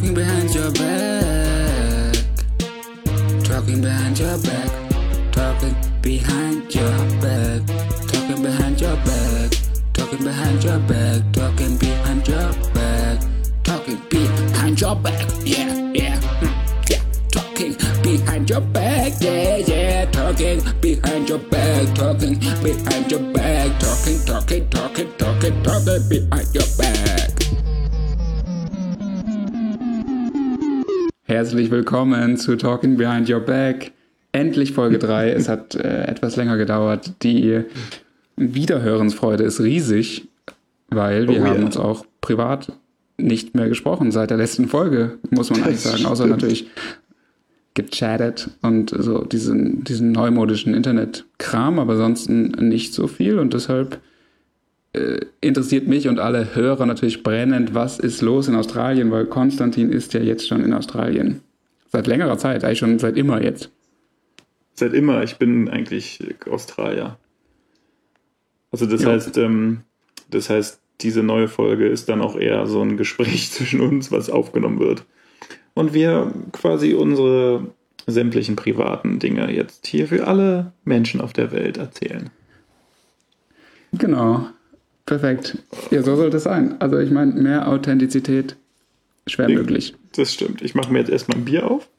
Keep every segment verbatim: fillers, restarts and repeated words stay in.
Talking behind your back. Talking behind your back. Talking behind your back. Talking behind your back. Talking behind your back. Talking behind your back. Talking behind your back. Yeah, yeah, mm, yeah. Talking behind your back. Yeah, yeah. Talking behind your back. Talking behind your back. Talking, talking, talking, talking, talking behind your back. Herzlich willkommen zu Talking Behind Your Back. Endlich Folge drei. Es hat äh, etwas länger gedauert. Die Wiederhörensfreude ist riesig, weil wir oh, haben yeah. uns auch privat nicht mehr gesprochen seit der letzten Folge, muss man eigentlich sagen. Außer natürlich gechattet und so diesen, diesen neumodischen Internetkram, aber sonst nicht so viel. Und deshalb äh, interessiert mich und alle Hörer natürlich brennend, was ist los in Australien, weil Konstantin ist ja jetzt schon in Australien. Seit längerer Zeit, eigentlich schon seit immer jetzt. Seit immer, ich bin eigentlich Australier. Also das jo. heißt, ähm, das heißt, diese neue Folge ist dann auch eher so ein Gespräch zwischen uns, was aufgenommen wird. Und wir quasi unsere sämtlichen privaten Dinge jetzt hier für alle Menschen auf der Welt erzählen. Genau, perfekt. Ja, so soll das sein. Also ich meine, mehr Authentizität schwer ja, möglich. Das stimmt. Ich mache mir jetzt erstmal ein Bier auf.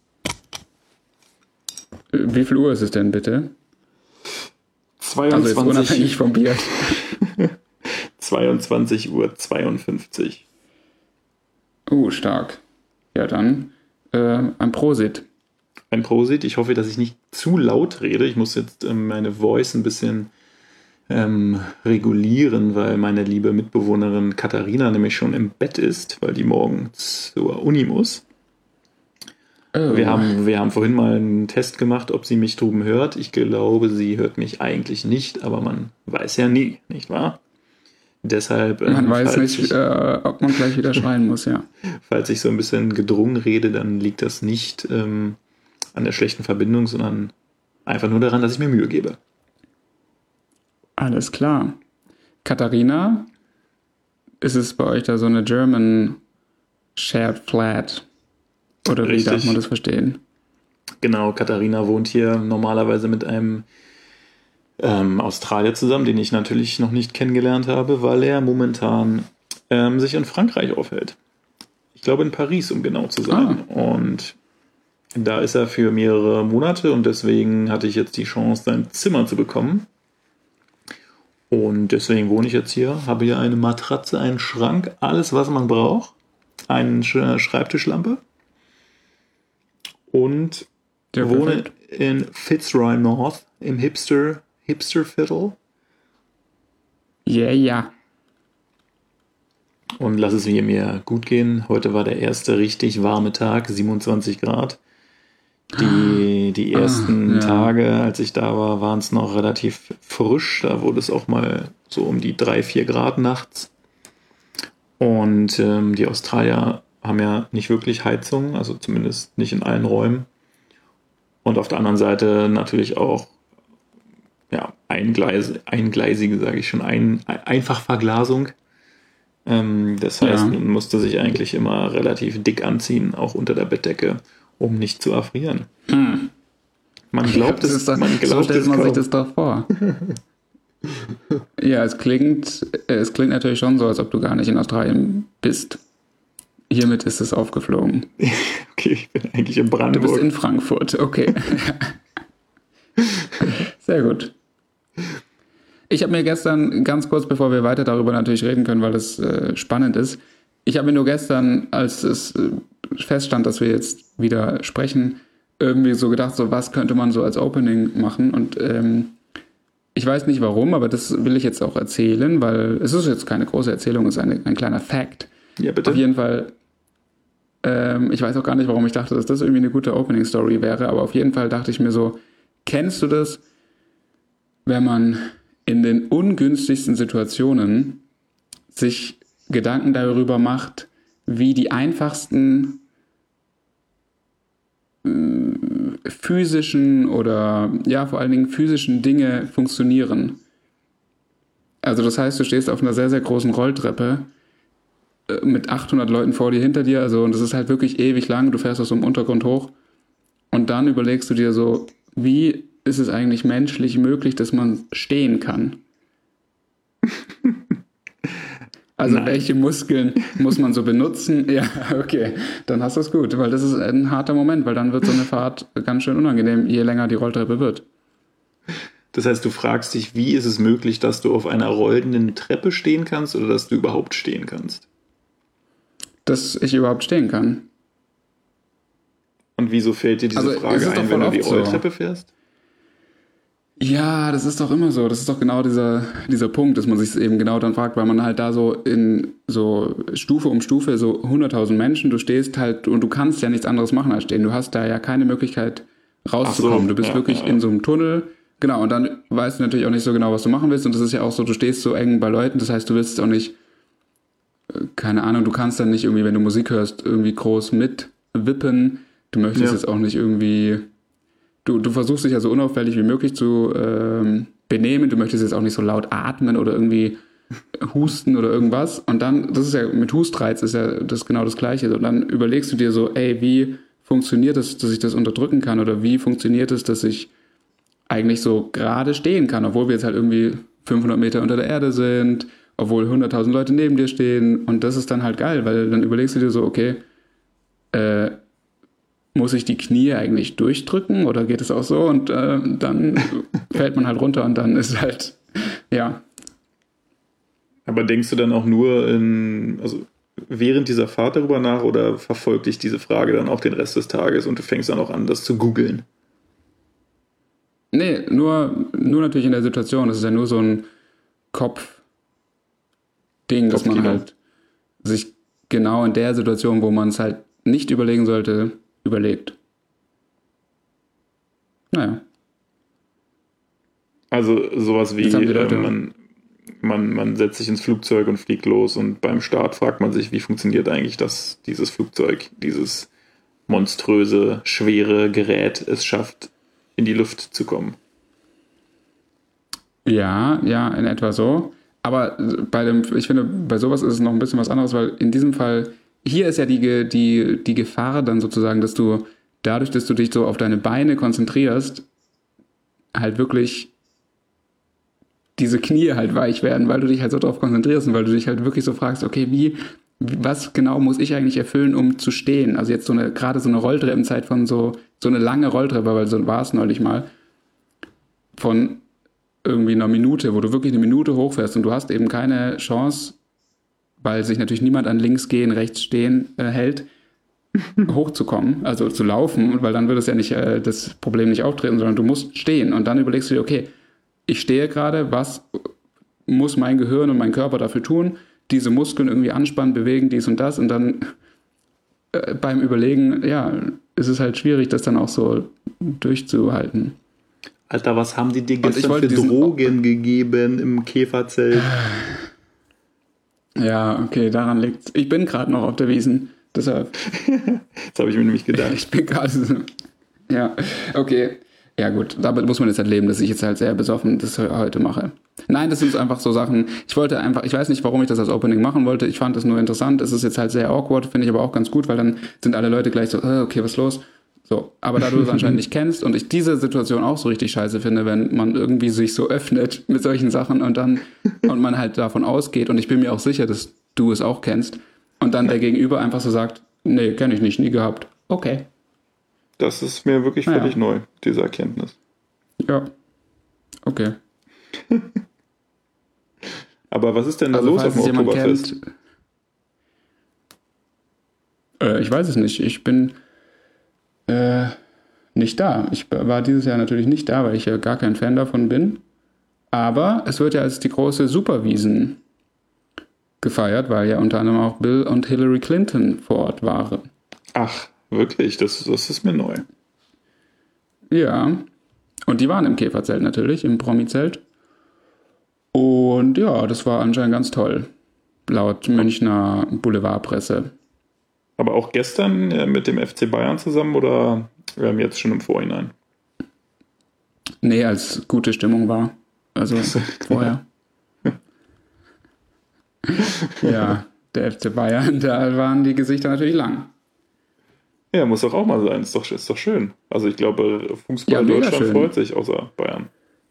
Wie viel Uhr ist es denn bitte? zweiundzwanzig. Also jetzt unabhängig vom Bier. zweiundzwanzig Uhr zweiundfünfzig. Uh, stark. Ja, dann äh, ein Prosit. Ein Prosit. Ich hoffe, dass ich nicht zu laut rede. Ich muss jetzt ähm, meine Voice ein bisschen ähm, regulieren, weil meine liebe Mitbewohnerin Katharina nämlich schon im Bett ist, weil die morgen zur Uni muss. Oh. Wir haben, wir haben vorhin mal einen Test gemacht, ob sie mich drüben hört. Ich glaube, sie hört mich eigentlich nicht, aber man weiß ja nie, nicht wahr? Deshalb, man ähm, weiß nicht, ich, äh, ob man gleich wieder schreien muss, ja. Falls ich so ein bisschen gedrungen rede, dann liegt das nicht ähm, an der schlechten Verbindung, sondern einfach nur daran, dass ich mir Mühe gebe. Alles klar. Katharina, ist es bei euch da so eine German Shared Flat? Oder wie Richtig. Darf man das verstehen? Genau, Katharina wohnt hier normalerweise mit einem ähm, Australier zusammen, den ich natürlich noch nicht kennengelernt habe, weil er momentan ähm, sich in Frankreich aufhält. Ich glaube in Paris, um genau zu sein. Ah. Und da ist er für mehrere Monate und deswegen hatte ich jetzt die Chance, sein Zimmer zu bekommen. Und deswegen wohne ich jetzt hier, habe hier eine Matratze, einen Schrank, alles, was man braucht, eine Schreibtischlampe. Und ja, wohne in Fitzroy North im Hipster Hipsterviertel. Ja, yeah, ja. Yeah. Und lass es mir gut gehen. Heute war der erste richtig warme Tag, siebenundzwanzig Grad. Die, die ersten ah, ja. Tage, als ich da war, waren es noch relativ frisch. Da wurde es auch mal so um die drei, vier Grad nachts. Und ähm, die Australier haben ja nicht wirklich Heizung, also zumindest nicht in allen Räumen. Und auf der anderen Seite natürlich auch ja, Eingleis, eingleisige, sage ich schon, ein, Einfachverglasung. Ähm, das heißt, ja. man musste sich eigentlich immer relativ dick anziehen, auch unter der Bettdecke, um nicht zu erfrieren. Hm. Man glaubt ja, es, doch, man glaubt so stellt es man kaum. sich das doch vor. Ja, es klingt, es klingt natürlich schon so, als ob du gar nicht in Australien bist. Hiermit ist es aufgeflogen. Okay, ich bin eigentlich in Brandenburg. Du bist in Frankfurt, okay. Sehr gut. Ich habe mir gestern, ganz kurz bevor wir weiter darüber natürlich reden können, weil das äh, spannend ist, ich habe mir nur gestern, als es äh, feststand, dass wir jetzt wieder sprechen, irgendwie so gedacht, so was könnte man so als Opening machen und ähm, ich weiß nicht warum, aber das will ich jetzt auch erzählen, weil es ist jetzt keine große Erzählung, es ist eine, ein kleiner Fact. Ja, bitte. Auf jeden Fall, ähm, ich weiß auch gar nicht, warum ich dachte, dass das irgendwie eine gute Opening-Story wäre, aber auf jeden Fall dachte ich mir so, kennst du das, wenn man in den ungünstigsten Situationen sich Gedanken darüber macht, wie die einfachsten äh, physischen oder ja, vor allen Dingen physischen Dinge funktionieren. Also das heißt, du stehst auf einer sehr, sehr großen Rolltreppe, äh, mit achthundert Leuten vor dir, hinter dir, also und das ist halt wirklich ewig lang, du fährst aus so einem Untergrund hoch und dann überlegst du dir so, wie ist es eigentlich menschlich möglich, dass man stehen kann? Also Nein. welche Muskeln muss man so benutzen? Ja, okay, dann hast du es gut, weil das ist ein harter Moment, weil dann wird so eine Fahrt ganz schön unangenehm, je länger die Rolltreppe wird. Das heißt, du fragst dich, wie ist es möglich, dass du auf einer rollenden Treppe stehen kannst oder dass du überhaupt stehen kannst? Dass ich überhaupt stehen kann. Und wieso fällt dir diese also, Frage ein, wenn du die Rolltreppe so. fährst? Ja, das ist doch immer so. Das ist doch genau dieser, dieser Punkt, dass man sich eben genau dann fragt, weil man halt da so in so Stufe um Stufe, so hunderttausend Menschen, du stehst halt und du kannst ja nichts anderes machen als stehen. Du hast da ja keine Möglichkeit rauszukommen. So, du bist ja, wirklich ja, ja. in so einem Tunnel. Genau, und dann weißt du natürlich auch nicht so genau, was du machen willst. Und das ist ja auch so, du stehst so eng bei Leuten, das heißt, du willst auch nicht, keine Ahnung, du kannst dann nicht irgendwie, wenn du Musik hörst, irgendwie groß mitwippen. Du möchtest ja. jetzt auch nicht irgendwie... Du, du versuchst dich ja so unauffällig wie möglich zu ähm, benehmen. Du möchtest jetzt auch nicht so laut atmen oder irgendwie husten oder irgendwas. Und dann, das ist ja, mit Hustreiz ist ja das genau das Gleiche. Und dann überlegst du dir so, ey, wie funktioniert es, dass ich das unterdrücken kann? Oder wie funktioniert es, dass ich eigentlich so gerade stehen kann, obwohl wir jetzt halt irgendwie fünfhundert Meter unter der Erde sind, obwohl hunderttausend Leute neben dir stehen. Und das ist dann halt geil, weil dann überlegst du dir so, okay, äh, muss ich die Knie eigentlich durchdrücken oder geht es auch so? Und äh, dann fällt man halt runter und dann ist halt, ja. Aber denkst du dann auch nur in, also während dieser Fahrt darüber nach oder verfolgt dich diese Frage dann auch den Rest des Tages und du fängst dann auch an, das zu googeln? Nee, nur, nur natürlich in der Situation. Das ist ja nur so ein Kopf-Ding, dass man halt sich genau in der Situation, wo man es halt nicht überlegen sollte, überlegt. Naja. Also sowas wie, äh, man, man, man setzt sich ins Flugzeug und fliegt los und beim Start fragt man sich, wie funktioniert eigentlich das, dieses Flugzeug, dieses monströse, schwere Gerät es schafft, in die Luft zu kommen. Ja, ja, in etwa so. Aber bei dem, ich finde, bei sowas ist es noch ein bisschen was anderes, weil in diesem Fall hier ist ja die, die, die Gefahr dann sozusagen, dass du dadurch, dass du dich so auf deine Beine konzentrierst, halt wirklich diese Knie halt weich werden, weil du dich halt so darauf konzentrierst und weil du dich halt wirklich so fragst, okay, wie, was genau muss ich eigentlich erfüllen, um zu stehen? Also jetzt so eine, gerade so eine Rolltreppenzeit von so, so eine lange Rolltreppe, weil so war es neulich mal, von irgendwie einer Minute, wo du wirklich eine Minute hochfährst und du hast eben keine Chance, weil sich natürlich niemand an links gehen, rechts stehen äh, hält, hochzukommen, also zu laufen, weil dann würde es ja nicht äh, das Problem nicht auftreten, sondern du musst stehen und dann überlegst du dir, okay, ich stehe gerade, was muss mein Gehirn und mein Körper dafür tun? Diese Muskeln irgendwie anspannen, bewegen, dies und das und dann äh, beim Überlegen, ja, ist es halt schwierig, das dann auch so durchzuhalten. Alter, was haben die dir gestern für Drogen gegeben im Käferzelt? Ja, okay, daran liegt's. Ich bin gerade noch auf der Wiesn, deshalb. Das habe ich mir nämlich gedacht. Ich bin gerade so. Ja, okay. Ja gut, damit muss man jetzt halt leben, dass ich jetzt halt sehr besoffen das heute mache. Nein, das sind einfach so Sachen, ich wollte einfach, ich weiß nicht, warum ich das als Opening machen wollte, ich fand das nur interessant, es ist jetzt halt sehr awkward, finde ich aber auch ganz gut, weil dann sind alle Leute gleich so, äh, okay, was ist los? So, aber da du es anscheinend nicht kennst und ich diese Situation auch so richtig scheiße finde, wenn man irgendwie sich so öffnet mit solchen Sachen und dann und man halt davon ausgeht und ich bin mir auch sicher, dass du es auch kennst und dann der Gegenüber einfach so sagt, nee, kenne ich nicht, nie gehabt. Okay. Das ist mir wirklich völlig ja. neu, diese Erkenntnis. Ja. Okay. Aber was ist denn da also, los auf dem Oktoberfest? Kennt, äh, ich weiß es nicht. Ich bin äh, nicht da. Ich war dieses Jahr natürlich nicht da, weil ich ja gar kein Fan davon bin. Aber es wird ja als die große Superwiesen gefeiert, weil ja unter anderem auch Bill und Hillary Clinton vor Ort waren. Ach, wirklich? Das, das ist mir neu. Ja. Und die waren im Käferzelt natürlich, im Promi-Zelt. Und ja, das war anscheinend ganz toll. Laut Münchner Boulevardpresse. Aber auch gestern äh, mit dem F C Bayern zusammen oder ähm, jetzt schon im Vorhinein? Nee, als gute Stimmung war. Also vorher. Ja, der F C Bayern, da waren die Gesichter natürlich lang. Ja, muss doch auch mal sein. Ist doch, ist doch schön. Also ich glaube, Fußball ja, Deutschland schön. Freut sich, außer Bayern.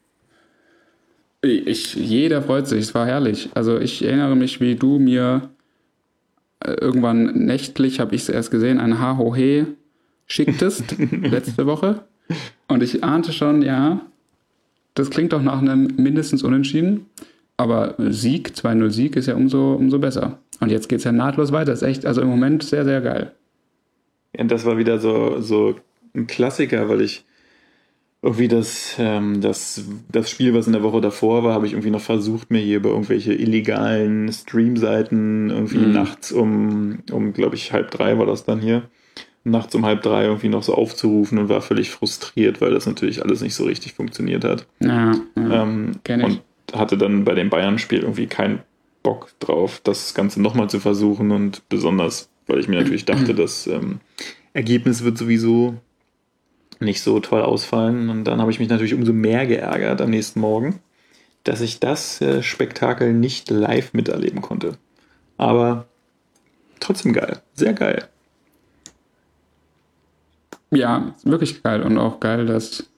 Ich, jeder freut sich, es war herrlich. Also ich erinnere mich, wie du mir äh, irgendwann nächtlich, habe ich es erst gesehen, ein Ha-Ho-He schicktest, letzte Woche. Und ich ahnte schon, ja, das klingt doch nach einem mindestens Unentschieden. Aber Sieg, zwei null Sieg ist ja umso, umso besser. Und jetzt geht es ja nahtlos weiter. Das ist echt, also im Moment sehr, sehr geil. Ja, und das war wieder so, so ein Klassiker, weil ich irgendwie das, ähm, das, das Spiel, was in der Woche davor war, habe ich irgendwie noch versucht, mir hier über irgendwelche illegalen Streamseiten irgendwie mhm. nachts um, um glaube ich, halb drei war das dann hier, nachts um halb drei irgendwie noch so aufzurufen und war völlig frustriert, weil das natürlich alles nicht so richtig funktioniert hat. Ja, ja, ähm, und hatte dann bei dem Bayern-Spiel irgendwie keinen Bock drauf, das Ganze nochmal zu versuchen und besonders, weil ich mir natürlich dachte, das ähm, Ergebnis wird sowieso nicht so toll ausfallen. Und dann habe ich mich natürlich umso mehr geärgert am nächsten Morgen, dass ich das äh, Spektakel nicht live miterleben konnte. Aber trotzdem geil. Sehr geil. Ja, wirklich geil. Und auch geil, dass...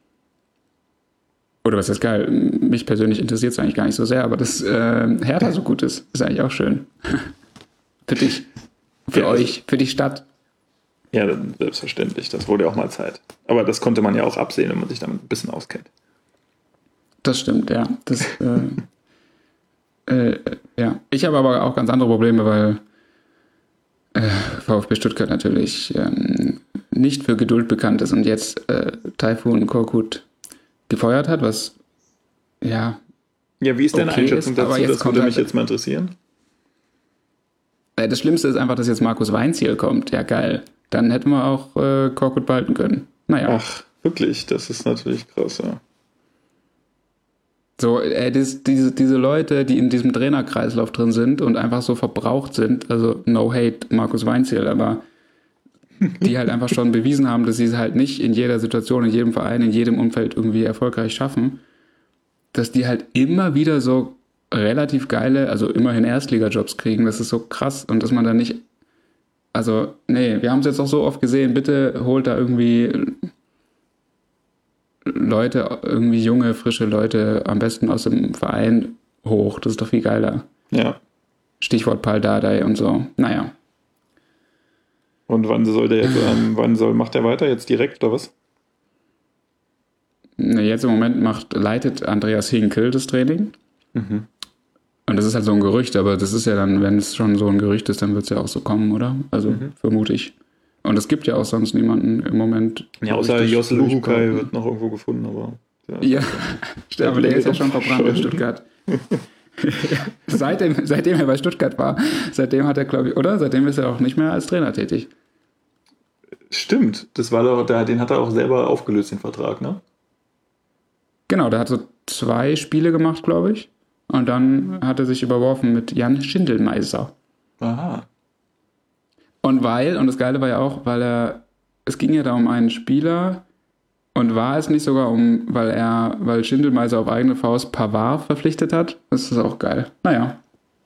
Oder was ist geil? Mich persönlich interessiert es eigentlich gar nicht so sehr, aber dass äh, Hertha so gut ist, ist eigentlich auch schön. Für dich. Für ja, euch. Für die Stadt. Ja, selbstverständlich. Das wurde ja auch mal Zeit. Aber das konnte man ja auch absehen, wenn man sich damit ein bisschen auskennt. Das stimmt, ja. Das, äh, äh, ja. Ich habe aber auch ganz andere Probleme, weil äh, VfB Stuttgart natürlich ähm, nicht für Geduld bekannt ist und jetzt äh, Tayfun Korkut gefeuert hat, was ja. Ja, wie ist deine okay Einschätzung ist, dazu? Das würde mich halt, jetzt mal interessieren. Äh, das Schlimmste ist einfach, dass jetzt Markus Weinzierl kommt. Ja, geil. Dann hätten wir auch äh, Korkut behalten können. Naja. Ach, wirklich? Das ist natürlich krass, ja. So, äh, das, diese, diese Leute, die in diesem Trainerkreislauf drin sind und einfach so verbraucht sind, also no hate Markus Weinzierl, aber die halt einfach schon bewiesen haben, dass sie es halt nicht in jeder Situation, in jedem Verein, in jedem Umfeld irgendwie erfolgreich schaffen, dass die halt immer wieder so relativ geile, also immerhin Erstliga-Jobs kriegen. Das ist so krass und dass man da nicht, also nee, wir haben es jetzt auch so oft gesehen, bitte holt da irgendwie Leute, irgendwie junge, frische Leute, am besten aus dem Verein hoch. Das ist doch viel geiler. Ja. Stichwort Pal Dardai und so. Naja. Und wann soll der jetzt, ähm, wann soll, macht der weiter? Jetzt direkt oder was? Jetzt im Moment macht, leitet Andreas Hinkel das Training. Mhm. Und das ist halt so ein Gerücht, aber das ist ja dann, wenn es schon so ein Gerücht ist, dann wird es ja auch so kommen, oder? Also mhm. vermute ich. Und es gibt ja auch sonst niemanden im Moment. Ja, außer Jos Luhukai wird noch irgendwo gefunden, aber... Ja, ja aber der ist ja schon verbrannt in Stuttgart. seitdem, seitdem er bei Stuttgart war, seitdem hat er, glaube ich, oder? Seitdem ist er auch nicht mehr als Trainer tätig. Stimmt, das war doch, der, den hat er auch selber aufgelöst, den Vertrag, ne? Genau, der hat so zwei Spiele gemacht, glaube ich. Und dann hat er sich überworfen mit Jan Schindelmeiser. Aha. Und weil, und das Geile war ja auch, weil er, es ging ja da um einen Spieler und war es nicht sogar um, weil er, weil Schindelmeiser auf eigene Faust Pavard verpflichtet hat? Das ist auch geil. Naja.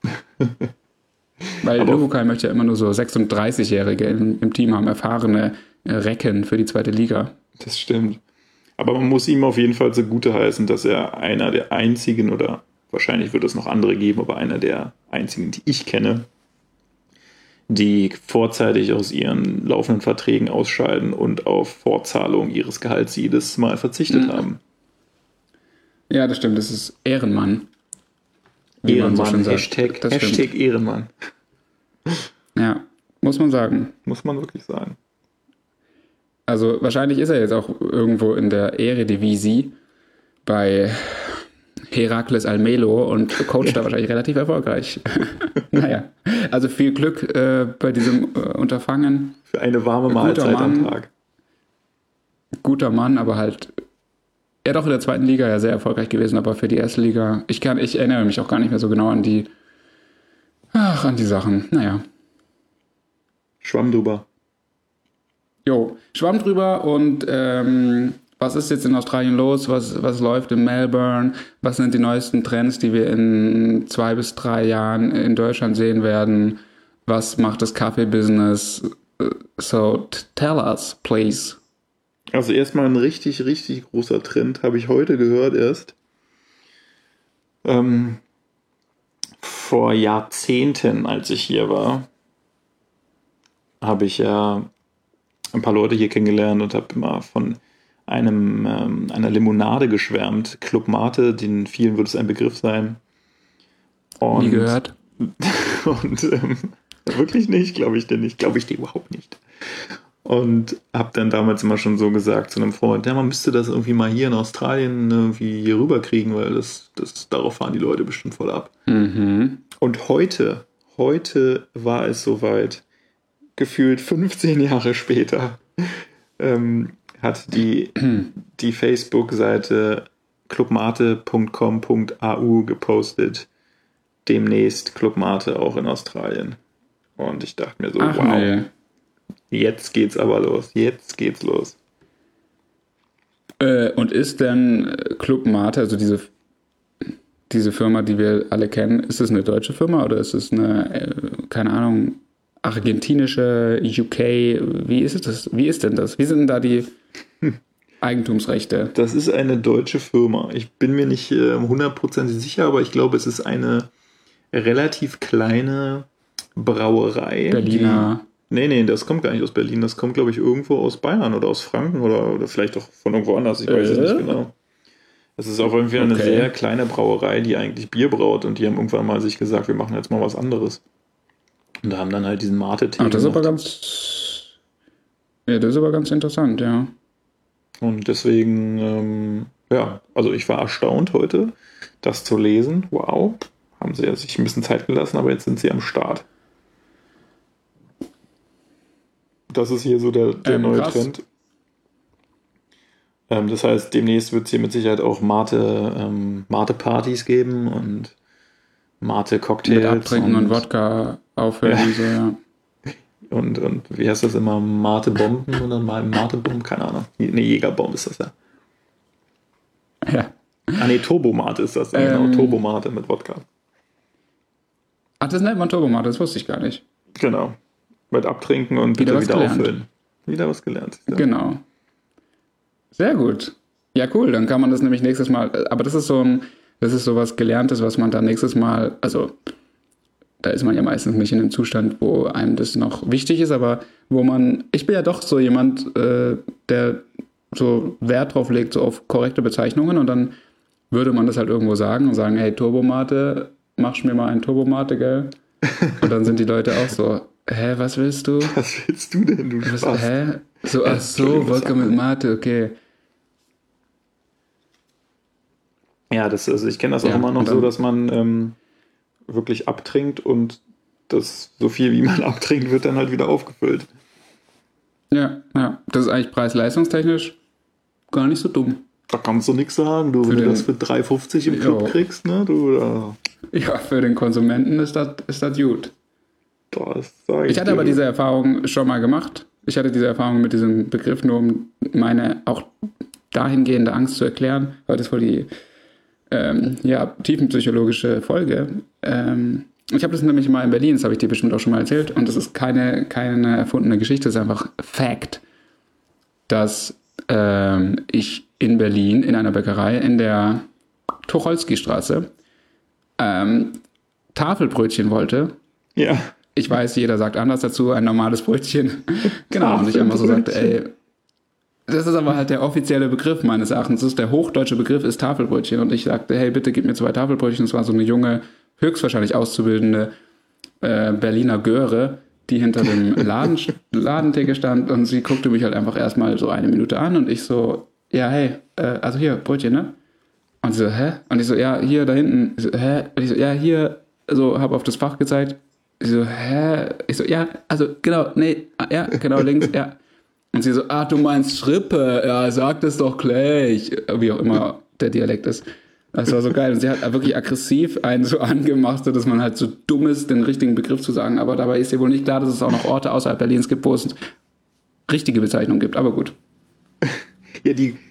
Weil Luhukai möchte ja immer nur so sechsunddreißigjährige im, im Team haben, erfahrene Recken für die zweite Liga. Das stimmt. Aber man muss ihm auf jeden Fall zugute heißen, dass er einer der einzigen, oder wahrscheinlich wird es noch andere geben, aber einer der einzigen, die ich kenne, die vorzeitig aus ihren laufenden Verträgen ausscheiden und auf Fortzahlung ihres Gehalts jedes Mal verzichtet mhm. haben. Ja, das stimmt. Das ist Ehrenmann. Ehrenmann, so Hashtag, Hashtag Ehrenmann. Ja, muss man sagen. Muss man wirklich sagen. Also wahrscheinlich ist er jetzt auch irgendwo in der Eredivisie bei Herakles Almelo und coacht da wahrscheinlich relativ erfolgreich. Naja, also viel Glück äh, bei diesem äh, Unterfangen. Für eine warme Mahlzeit am Tag. Guter Mann, aber halt, er doch in der zweiten Liga ja sehr erfolgreich gewesen, aber für die erste Liga, ich kann, ich erinnere mich auch gar nicht mehr so genau an die, ach, an die Sachen. Naja. Schwamm drüber. Jo, Schwamm drüber und ähm, was ist jetzt in Australien los, was, was läuft in Melbourne, was sind die neuesten Trends, die wir in zwei bis drei Jahren in Deutschland sehen werden, was macht das Kaffee-Business, so tell us, please. Also erstmal ein richtig, richtig großer Trend, habe ich heute gehört erst. Ähm, vor Jahrzehnten, als ich hier war, habe ich ja ein paar Leute hier kennengelernt und habe immer von einem ähm, einer Limonade geschwärmt. Club Mate, den vielen wird es ein Begriff sein. Und, Nie gehört. Und ähm, wirklich nicht, glaube ich dir nicht. Glaube ich dir überhaupt nicht. Und habe dann damals immer schon so gesagt zu einem Freund, ja, man müsste das irgendwie mal hier in Australien irgendwie hier rüberkriegen, weil das, das, darauf fahren die Leute bestimmt voll ab. Mhm. Und heute, heute war es soweit, gefühlt fünfzehn Jahre später, ähm, hat die, die Facebook-Seite clubmate punkt com punkt a u gepostet, demnächst Club Mate auch in Australien. Und ich dachte mir so, Ach, wow, nee. Jetzt geht's aber los, jetzt geht's los. Äh, und ist denn Club Mate, also diese, diese Firma, die wir alle kennen, ist es eine deutsche Firma oder ist es eine, äh, keine Ahnung, argentinische, U K, wie ist es, wie ist denn das? Wie sind denn da die Eigentumsrechte? Das ist eine deutsche Firma. Ich bin mir nicht hundertprozentig äh, sicher, aber ich glaube, es ist eine relativ kleine Brauerei. Berliner. Die, nee, nee, das kommt gar nicht aus Berlin. Das kommt, glaube ich, irgendwo aus Bayern oder aus Franken oder, oder vielleicht auch von irgendwo anders. Ich weiß äh? es nicht genau. Es ist auf jeden Fall eine okay. sehr kleine Brauerei, die eigentlich Bier braut und die haben irgendwann mal sich gesagt, wir machen jetzt mal was anderes. Und da haben dann halt diesen Mate-Tee. Ah, das ist aber ganz. Ja, das ist aber ganz interessant, ja. Und deswegen, ähm, ja, also ich war erstaunt heute, das zu lesen. Wow, haben sie ja sich ein bisschen Zeit gelassen, aber jetzt sind sie am Start. Das ist hier so der, der ähm, neue krass. Trend. Ähm, das heißt, demnächst wird es hier mit Sicherheit auch Mate, ähm, Mate-Partys geben und Mate-Cocktails. Mit Abtrinken und, und Wodka aufhören ja. und so, ja. Und, und wie heißt das immer? Mate-Bomben oder Mate-Bomben? Keine Ahnung. Ne, Jägerbomb ist das ja. Ja. Ah ne, Turbomate ist das. Ähm, genau, Turbomate mit Wodka. Ach, das nennt man Turbomate, das wusste ich gar nicht. Genau. Mit Abtrinken und wieder, bitte wieder gelernt. auffüllen. Wieder was gelernt. Ja. Genau. Sehr gut. Ja, cool, dann kann man das nämlich nächstes Mal, aber das ist so ein, das ist so was Gelerntes, was man dann nächstes Mal, also da ist man ja meistens nicht in einem Zustand, wo einem das noch wichtig ist, aber wo man, ich bin ja doch so jemand, äh, der so Wert drauf legt, so auf korrekte Bezeichnungen und dann würde man das halt irgendwo sagen und sagen, hey, Turbomate, machst mir mal einen Turbomate, gell? Und dann sind die Leute auch so, hä, was willst du? Was willst du denn, du was, Hä? So, ach so, Wodka mit Mate, okay. Ja, das, also ich kenne das auch ja, immer noch so, dass man ähm, wirklich abtrinkt und das so viel, wie man abtrinkt, wird dann halt wieder aufgefüllt. Ja, ja. Das ist eigentlich preis-leistungstechnisch gar nicht so dumm. Da kannst du nichts sagen, du, wenn du das für drei fünfzig im Club jo. kriegst, ne, du, da. Ja, für den Konsumenten ist das, ist das gut. Das sag ich ich hatte dir. aber diese Erfahrung schon mal gemacht. Ich hatte diese Erfahrung mit diesem Begriff nur, um meine auch dahingehende Angst zu erklären. Heute ist wohl die ähm, ja, tiefenpsychologische Folge. Ähm, ich habe das nämlich mal in Berlin, das habe ich dir bestimmt auch schon mal erzählt, und das ist keine, keine erfundene Geschichte, das ist einfach Fact, dass ähm, ich in Berlin in einer Bäckerei in der Tucholsky-Straße ähm, Tafelbrötchen wollte. Ja. Ich weiß, jeder sagt anders dazu, ein normales Brötchen. Genau, und ich einfach so sagte, ey, das ist aber halt der offizielle Begriff meines Erachtens. Das ist der hochdeutsche Begriff, ist Tafelbrötchen. Und ich sagte, hey, bitte gib mir zwei Tafelbrötchen. Das war so eine junge, höchstwahrscheinlich auszubildende äh, Berliner Göre, die hinter dem Laden, Ladentheke stand. Und sie guckte mich halt einfach erstmal so eine Minute an. Und ich so, ja, hey, äh, also hier, Brötchen, ne? Und sie so, hä? Und ich so, ja, hier, da hinten. Ich so, hä? Und ich so, ja, hier, so, habe auf das Fach gezeigt. Ich so, hä? Ich so, ja, also, genau, nee, ja, genau, links, ja. Und sie so, ah, du meinst Schrippe, ja, sag das doch gleich. Wie auch immer der Dialekt ist. Das war so geil. Und sie hat wirklich aggressiv einen so angemacht, dass man halt so dumm ist, den richtigen Begriff zu sagen. Aber dabei ist ihr wohl nicht klar, dass es auch noch Orte außerhalb Berlins gibt, wo es richtige Bezeichnungen gibt. Aber gut. Ja, die,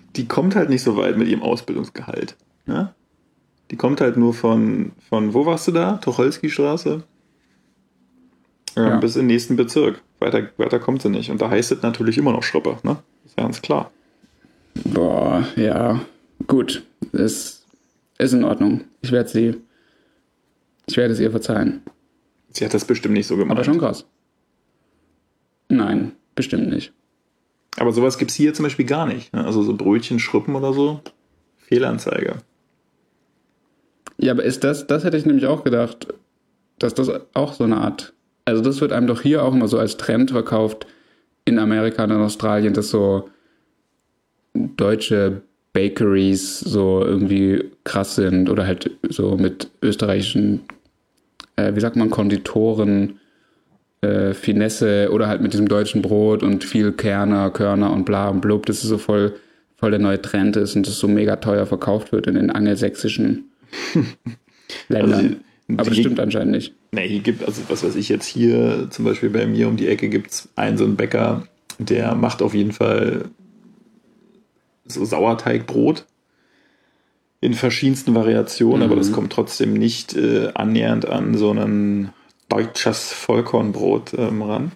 die kommt halt nicht so weit mit ihrem Ausbildungsgehalt. Ne? Die kommt halt nur von, von wo warst du da? Tucholsky-Straße? Ähm, ja. Bis in den nächsten Bezirk. Weiter, weiter kommt sie nicht. Und da heißt es natürlich immer noch Schrippe, ne? Ist ja ganz klar. Boah, ja. Gut. Ist, ist in Ordnung. Ich werde sie. Ich werde es ihr verzeihen. Sie hat das bestimmt nicht so gemacht. Aber schon krass. Nein, bestimmt nicht. Aber sowas gibt es hier zum Beispiel gar nicht. Ne? Also so Brötchen, Schrippen oder so. Fehlanzeige. Ja, aber ist das, das hätte ich nämlich auch gedacht, dass das auch so eine Art, also das wird einem doch hier auch immer so als Trend verkauft in Amerika und in Australien, dass so deutsche Bakeries so irgendwie krass sind oder halt so mit österreichischen, äh, wie sagt man, Konditoren, äh, Finesse oder halt mit diesem deutschen Brot und viel Kerner, Körner und bla und blub, dass es so voll, voll der neue Trend ist und das so mega teuer verkauft wird in den angelsächsischen Ländern. Also die, aber das stimmt hier, anscheinend nicht. Ne, hier gibt, also was weiß ich jetzt hier, zum Beispiel bei mir um die Ecke gibt es einen so einen Bäcker, der macht auf jeden Fall so Sauerteigbrot in verschiedensten Variationen, mhm. aber das kommt trotzdem nicht äh, annähernd an so ein deutsches Vollkornbrot ähm, ran.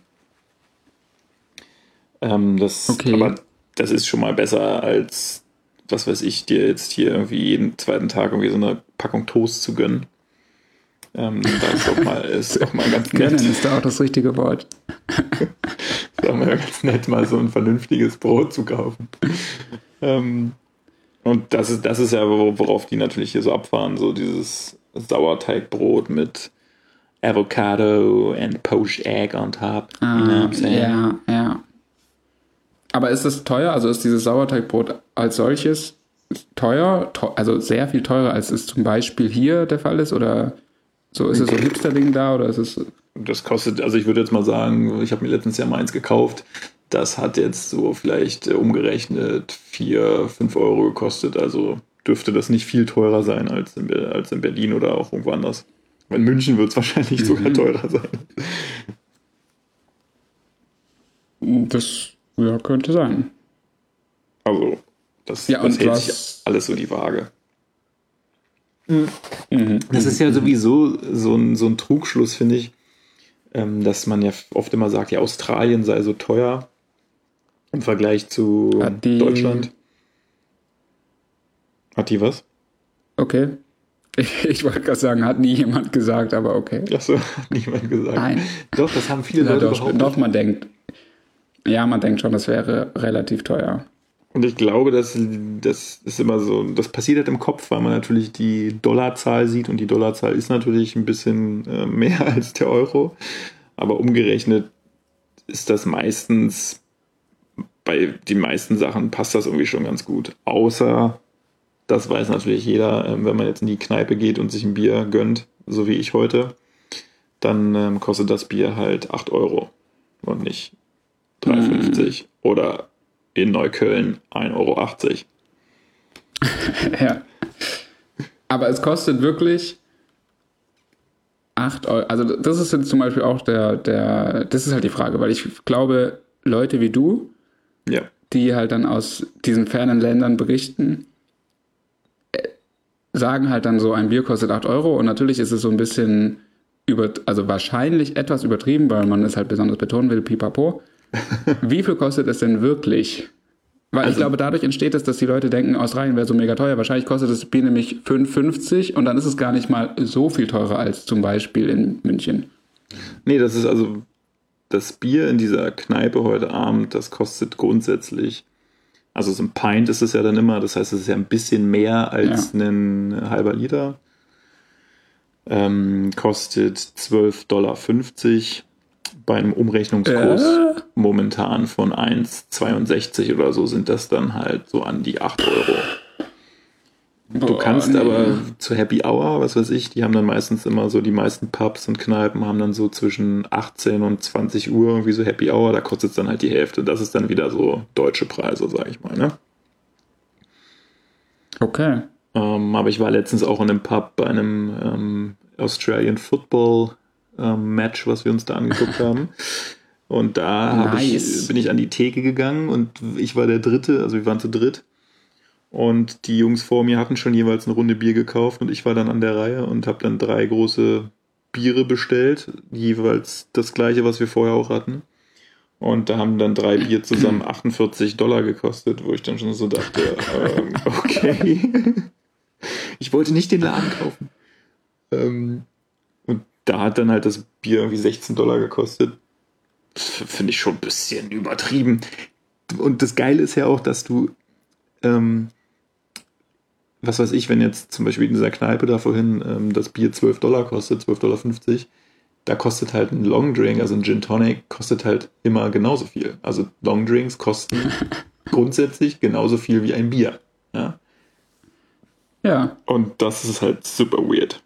Ähm, das, okay. Aber das ist schon mal besser als was weiß ich, dir jetzt hier irgendwie jeden zweiten Tag irgendwie so eine Packung Toast zu gönnen. Ähm, da ist doch mal, ist doch mal ganz nett. Gönnen ist da auch das richtige Wort. Ist doch mal ganz nett, mal so ein vernünftiges Brot zu kaufen. Ähm, und das ist, das ist ja, worauf die natürlich hier so abfahren, so dieses Sauerteigbrot mit Avocado and poached egg on top. Ah, you know what I'm saying? Ja, ja. Aber ist es teuer? Also ist dieses Sauerteigbrot als solches teuer? Also sehr viel teurer, als es zum Beispiel hier der Fall ist? Oder so ist es so ein Hipster-Ding da? Oder ist es das kostet, also ich würde jetzt mal sagen, ich habe mir letztens ja mal eins gekauft. Das hat jetzt so vielleicht umgerechnet vier, fünf Euro gekostet. Also dürfte das nicht viel teurer sein als in, als in Berlin oder auch irgendwo anders. In München wird es wahrscheinlich mhm. sogar teurer sein. Das ja, könnte sein. Also, das, ja, das hält was? sich alles so die Waage. Mhm. Das ist ja sowieso so ein, so ein Trugschluss, finde ich, ähm, dass man ja oft immer sagt, ja, Australien sei so teuer im Vergleich zu Hat die... Deutschland. Hat die was? Okay. Ich, ich wollte gerade sagen, hat nie jemand gesagt, aber okay. Achso, hat niemand gesagt. Nein. Doch, das haben viele Leute doch, behauptet. Doch, man denkt. Ja, man denkt schon, das wäre relativ teuer. Und ich glaube, dass das ist immer so, das passiert halt im Kopf, weil man natürlich die Dollarzahl sieht und die Dollarzahl ist natürlich ein bisschen äh, mehr als der Euro. Aber umgerechnet ist das meistens, bei den meisten Sachen passt das irgendwie schon ganz gut. Außer, das weiß natürlich jeder, äh, wenn man jetzt in die Kneipe geht und sich ein Bier gönnt, so wie ich heute, dann ähm, kostet das Bier halt acht Euro und nicht drei Euro fünfzig mm. oder in Neukölln ein Euro achtzig. Ja. Aber es kostet wirklich acht Euro. Also das ist jetzt zum Beispiel auch der, der, das ist halt die Frage, weil ich glaube, Leute wie du, ja. die halt dann aus diesen fernen Ländern berichten, sagen halt dann so, ein Bier kostet acht Euro und natürlich ist es so ein bisschen, über, also wahrscheinlich etwas übertrieben, weil man es halt besonders betonen will, pipapo. Wie viel kostet es denn wirklich? Weil also, ich glaube, dadurch entsteht es, dass die Leute denken, Australien wäre so mega teuer. Wahrscheinlich kostet das Bier nämlich fünf fünfzig und dann ist es gar nicht mal so viel teurer als zum Beispiel in München. Nee, das ist also, das Bier in dieser Kneipe heute Abend, das kostet grundsätzlich, also so ein Pint ist es ja dann immer, das heißt, es ist ja ein bisschen mehr als ja. ein halber Liter. Ähm, kostet zwölf Dollar fünfzig. Bei einem Umrechnungskurs äh? momentan von eins Komma zweiundsechzig oder so sind das dann halt so an die acht Euro. Boah, du kannst nee. aber zu Happy Hour, was weiß ich, die haben dann meistens immer so, die meisten Pubs und Kneipen haben dann so zwischen achtzehn und zwanzig Uhr irgendwie so Happy Hour, da kostet es dann halt die Hälfte. Das ist dann wieder so deutsche Preise, sag ich mal, ne? Okay. Ähm, aber ich war letztens auch in einem Pub bei einem ähm, Australian Football Ähm, Match, was wir uns da angeguckt haben. Und da hab nice. ich, bin ich an die Theke gegangen und ich war der Dritte, also wir waren zu dritt. Und die Jungs vor mir hatten schon jeweils eine Runde Bier gekauft und ich war dann an der Reihe und habe dann drei große Biere bestellt, jeweils das gleiche, was wir vorher auch hatten. Und da haben dann drei Bier zusammen achtundvierzig Dollar gekostet, wo ich dann schon so dachte, ähm, okay, ich wollte nicht den Laden kaufen. Ähm, und da hat dann halt das Bier irgendwie sechzehn Dollar gekostet. Das finde ich schon ein bisschen übertrieben. Und das Geile ist ja auch, dass du ähm, was weiß ich, wenn jetzt zum Beispiel in dieser Kneipe da vorhin ähm, das Bier zwölf Dollar kostet, zwölf Dollar fünfzig, da kostet halt ein Long Drink, also ein Gin Tonic, kostet halt immer genauso viel. Also Long Drinks kosten grundsätzlich genauso viel wie ein Bier. Ja. Ja. Und das ist halt super weird.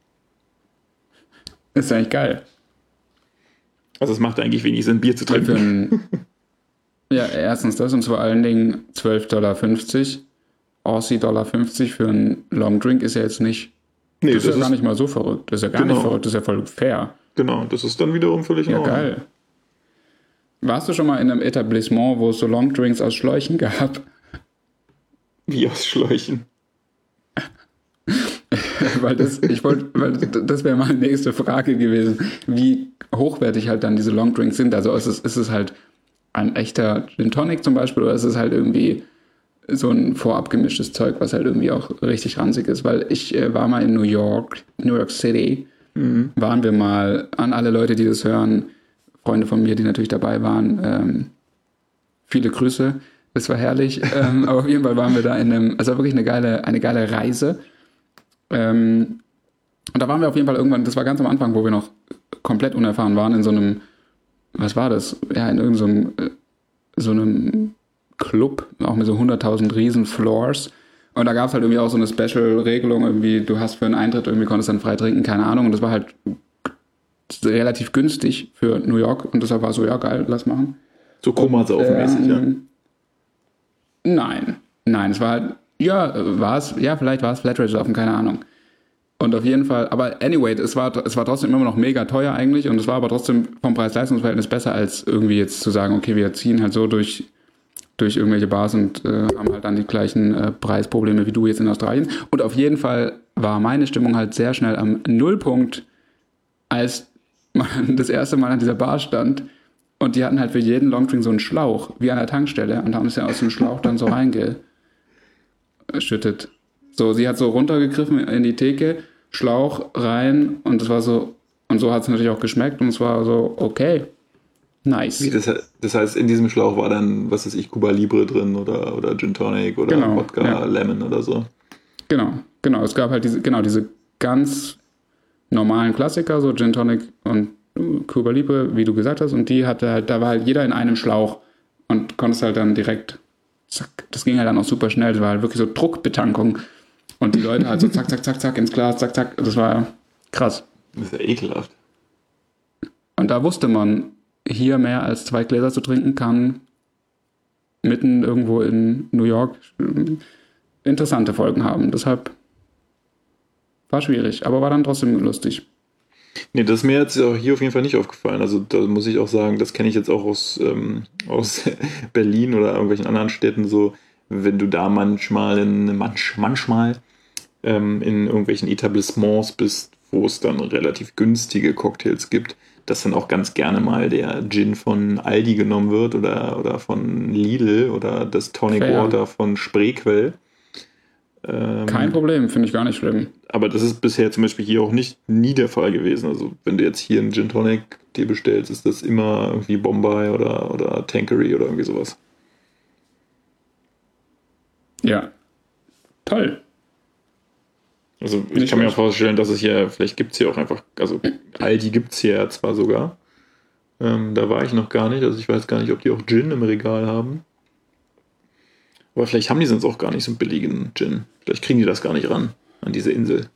Ist eigentlich geil. Also es macht eigentlich wenig Sinn, Bier zu trinken. Ja, erstens das und vor allen Dingen zwölf Dollar fünfzig. Aussie Dollar fünfzig für einen Long Drink ist ja jetzt nicht. Nee, das ist das ja gar ist, nicht mal so verrückt. Das ist ja gar genau. nicht verrückt, das ist ja voll fair. Genau, das ist dann wiederum völlig in Ja, Ordnung. geil. Warst du schon mal in einem Etablissement, wo es so Long Drinks aus Schläuchen gab? Wie aus Schläuchen? weil das, ich wollte, weil das wäre meine nächste Frage gewesen, wie hochwertig halt dann diese Long Drinks sind. Also ist es, ist es halt ein echter Gin Tonic zum Beispiel oder ist es halt irgendwie so ein vorab gemischtes Zeug, was halt irgendwie auch richtig ranzig ist, weil ich äh, war mal in New York, New York City, mhm. waren wir mal, an alle Leute, die das hören, Freunde von mir, die natürlich dabei waren, ähm, viele Grüße, es war herrlich, ähm, aber auf jeden Fall waren wir da in einem, also wirklich eine geile, eine geile Reise, ähm, und da waren wir auf jeden Fall irgendwann, das war ganz am Anfang, wo wir noch komplett unerfahren waren, in so einem, was war das, ja, in irgendeinem, so, äh, so einem Club, auch mit so hunderttausend riesen Floors. Und da gab es halt irgendwie auch so eine Special-Regelung, irgendwie, du hast für einen Eintritt irgendwie konntest dann frei trinken, keine Ahnung. Und das war halt relativ günstig für New York. Und deshalb war so, ja geil, lass machen. So Komasaufen-mäßig, ähm, ja? Nein. Nein, es war halt, ja, war es, ja, vielleicht war es Flatrate-Saufen, keine Ahnung. Und auf jeden Fall, aber anyway, es war, es war trotzdem immer noch mega teuer eigentlich. Und es war aber trotzdem vom Preis-Leistungs-Verhältnis besser, als irgendwie jetzt zu sagen, okay, wir ziehen halt so durch durch irgendwelche Bars und äh, haben halt dann die gleichen äh, Preisprobleme wie du jetzt in Australien. Und auf jeden Fall war meine Stimmung halt sehr schnell am Nullpunkt, als man das erste Mal an dieser Bar stand und die hatten halt für jeden Longdrink so einen Schlauch, wie an der Tankstelle, und haben es ja aus dem Schlauch dann so reingeschüttet. So, sie hat so runtergegriffen in die Theke, Schlauch rein und das war so, und so hat es natürlich auch geschmeckt und es war so, okay. Nice. Wie das, das heißt, in diesem Schlauch war dann, was weiß ich, Cuba Libre drin oder, oder Gin Tonic oder genau, Wodka ja. Lemon oder so. Genau, genau. Es gab halt diese, genau, diese ganz normalen Klassiker, so Gin Tonic und Cuba Libre, wie du gesagt hast, und die hatte halt, da war halt jeder in einem Schlauch und konntest halt dann direkt, zack, das ging halt dann auch super schnell, das war halt wirklich so Druckbetankung und die Leute halt so zack, zack, zack, zack ins Glas, zack, zack, das war krass. Das ist ja ekelhaft. Und da wusste man, hier mehr als zwei Gläser zu trinken kann, mitten irgendwo in New York, interessante Folgen haben. Deshalb war schwierig, aber war dann trotzdem lustig. Nee, das ist mir jetzt auch hier auf jeden Fall nicht aufgefallen. Also da muss ich auch sagen, das kenne ich jetzt auch aus, ähm, aus Berlin oder irgendwelchen anderen Städten so, wenn du da manchmal in, manch, manchmal ähm, in irgendwelchen Etablissements bist, wo es dann relativ günstige Cocktails gibt, dass dann auch ganz gerne mal der Gin von Aldi genommen wird oder, oder von Lidl oder das Tonic Fair. Water von Spreequell. Ähm, Kein Problem, finde ich gar nicht schlimm. Aber das ist bisher zum Beispiel hier auch nicht nie der Fall gewesen. Also wenn du jetzt hier einen Gin Tonic dir bestellst, ist das immer irgendwie Bombay oder, oder Tanqueray oder irgendwie sowas. Ja, toll. Also ich, ich kann mir auch vorstellen, dass es hier, vielleicht gibt es hier auch einfach, also Aldi gibt es hier zwar sogar, ähm, da war ich noch gar nicht, also ich weiß gar nicht, ob die auch Gin im Regal haben. Aber vielleicht haben die sonst auch gar nicht so einen billigen Gin. Vielleicht kriegen die das gar nicht ran, an diese Insel.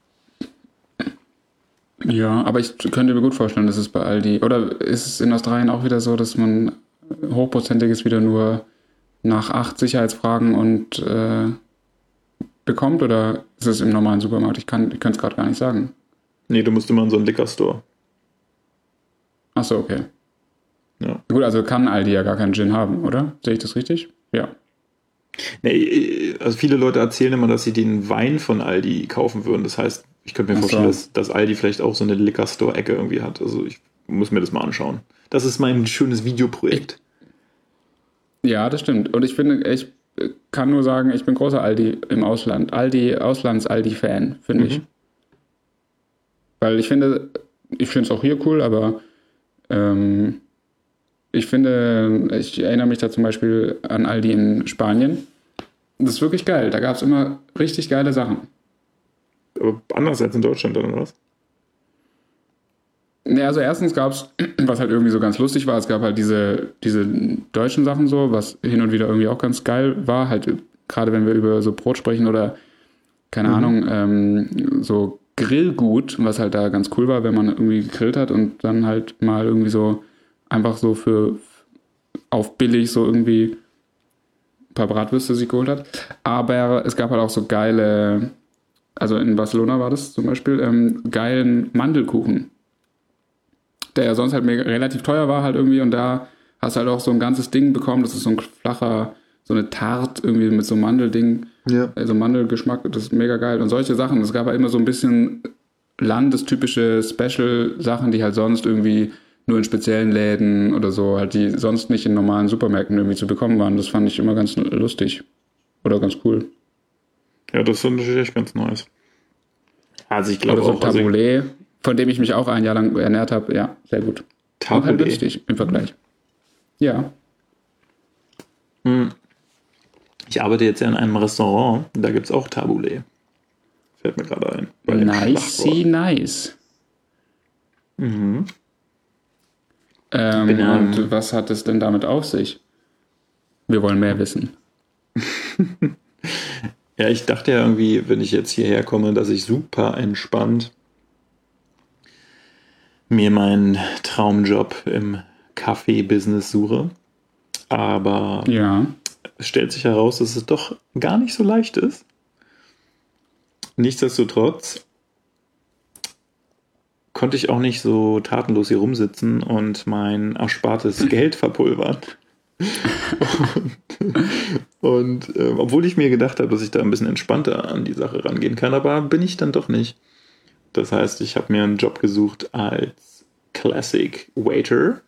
Ja, aber ich könnte mir gut vorstellen, dass es bei Aldi, oder ist es in Australien auch wieder so, dass man hochprozentiges wieder nur nach acht Sicherheitsfragen und äh, bekommt, oder ist es im normalen Supermarkt? Ich kann ich kann es gerade gar nicht sagen. Nee, du musst immer in so einen Liquor-Store. Achso, okay. Ja. Gut, also kann Aldi ja gar keinen Gin haben, oder? Sehe ich das richtig? Ja. Nee, also viele Leute erzählen immer, dass sie den Wein von Aldi kaufen würden. Das heißt, ich könnte mir Ach vorstellen, so. dass, dass Aldi vielleicht auch so eine Liquor-Store-Ecke irgendwie hat. Also ich muss mir das mal anschauen. Das ist mein schönes Videoprojekt. Ja, das stimmt. Und ich finde, ich kann nur sagen, ich bin großer Aldi im Ausland. Aldi, Auslands-Aldi-Fan, finde ich. Mhm. Weil ich finde, ich finde es auch hier cool, aber ähm, ich finde, ich erinnere mich da zum Beispiel an Aldi in Spanien. Das ist wirklich geil. Da gab es immer richtig geile Sachen. Aber anders als in Deutschland, oder was? Ja, also erstens gab es, was halt irgendwie so ganz lustig war, es gab halt diese, diese deutschen Sachen so, was hin und wieder irgendwie auch ganz geil war, halt gerade wenn wir über so Brot sprechen oder, keine Mhm. Ahnung, ähm, so Grillgut, was halt da ganz cool war, wenn man irgendwie gegrillt hat und dann halt mal irgendwie so einfach so für auf billig so irgendwie ein paar Bratwürste sich geholt hat. Aber es gab halt auch so geile, also in Barcelona war das zum Beispiel, ähm, geilen Mandelkuchen, der ja sonst halt mega, relativ teuer war halt irgendwie und da hast du halt auch so ein ganzes Ding bekommen, das ist so ein flacher, so eine Tarte irgendwie mit so einem Mandelding, Ja. also Mandelgeschmack, das ist mega geil und solche Sachen, es gab halt immer so ein bisschen landestypische Special-Sachen, die halt sonst irgendwie nur in speziellen Läden oder so, halt die sonst nicht in normalen Supermärkten irgendwie zu bekommen waren, das fand ich immer ganz lustig oder ganz cool. Ja, das ist natürlich echt ganz nice. Also ich Oder glaube so auch, also Tabbouleh, von dem ich mich auch ein Jahr lang ernährt habe, ja, sehr gut. Auch halt Tabbouleh. günstig im Vergleich. Ja. Hm. Ich arbeite jetzt ja in einem Restaurant, da gibt es auch Tabbouleh. Fällt mir gerade ein. Bei dem Nicey Schlagwort. nice. Mhm. Ähm, Bin, ähm, und was hat es denn damit auf sich? Wir wollen mehr wissen. Ja, ich dachte ja irgendwie, wenn ich jetzt hierher komme, dass ich super entspannt mir meinen Traumjob im Kaffee-Business suche. Aber Ja. es stellt sich heraus, dass es doch gar nicht so leicht ist. Nichtsdestotrotz konnte ich auch nicht so tatenlos hier rumsitzen und mein erspartes Geld verpulvern. und und äh, obwohl ich mir gedacht habe, dass ich da ein bisschen entspannter an die Sache rangehen kann, aber bin ich dann doch nicht. Das heißt, ich habe mir einen Job gesucht als Classic Waiter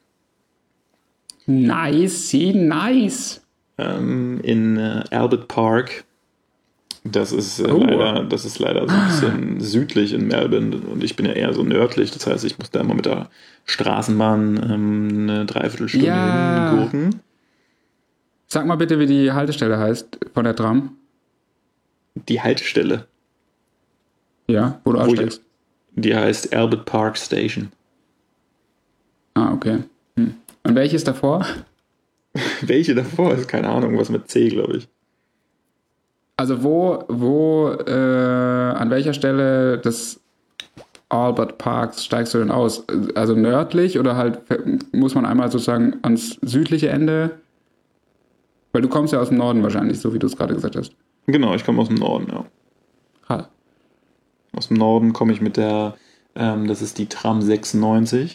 Nicey nice. ähm, in äh, Albert Park. Das ist, äh, Oh. leider, das ist leider so ein bisschen südlich in Melbourne und ich bin ja eher so nördlich. Das heißt, ich muss da immer mit der Straßenbahn ähm, eine Dreiviertelstunde Ja. hingurken. Sag mal bitte, wie die Haltestelle heißt von der Tram. Die Haltestelle, Ja, wo du Wo ich- aussteigst. die heißt Albert Park Station. Ah, okay. Hm. Und welches davor? Welche davor ist? Keine Ahnung, was mit C, glaube ich. Also wo, wo, äh, an welcher Stelle des Albert Parks steigst du denn aus? Also nördlich oder halt muss man einmal sozusagen ans südliche Ende? Weil du kommst ja aus dem Norden wahrscheinlich, so wie du es gerade gesagt hast. Genau, ich komme aus dem Norden, ja. Ha. Aus dem Norden komme ich mit der, ähm, das ist die Tram sechsundneunzig.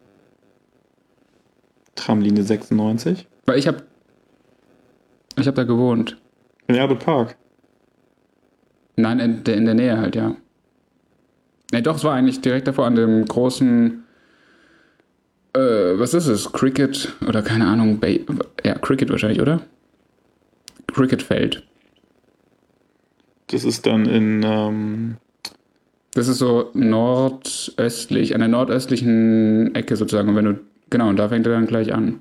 Tramlinie sechsundneunzig. Weil ich habe ich hab da gewohnt. In Albert Park. Nein, in der, in der Nähe halt, ja. Ne, doch, es war eigentlich direkt davor an dem großen, äh, was ist es? Cricket oder keine Ahnung, Bay, ja, Cricket wahrscheinlich, oder? Cricketfeld. Das ist dann in, ähm, Das ist so nordöstlich, an der nordöstlichen Ecke sozusagen. Und wenn du, genau, und da fängt er dann gleich an.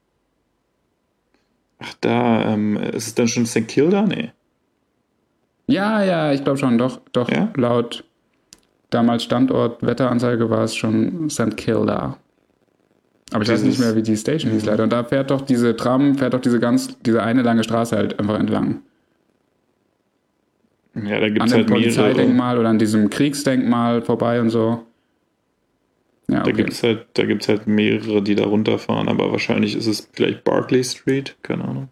ach da, ähm, ist es dann schon Sankt Kilda? Nee. Ja, ja, ich glaube schon, doch, doch, Ja? laut damals Standort, Wetteranzeige war es schon Sankt Kilda. Aber ich weiß Dieses- nicht mehr, wie die Station hieß leider. Und da fährt doch diese Tram, fährt doch diese ganz, diese eine lange Straße halt einfach entlang. Ja, da gibt An es dem halt mehrere. Polizeidenkmal oder an diesem Kriegsdenkmal vorbei und so. Ja, Da okay. gibt es halt, da gibt's halt mehrere, die da runterfahren, aber wahrscheinlich ist es vielleicht Barclay Street, keine Ahnung.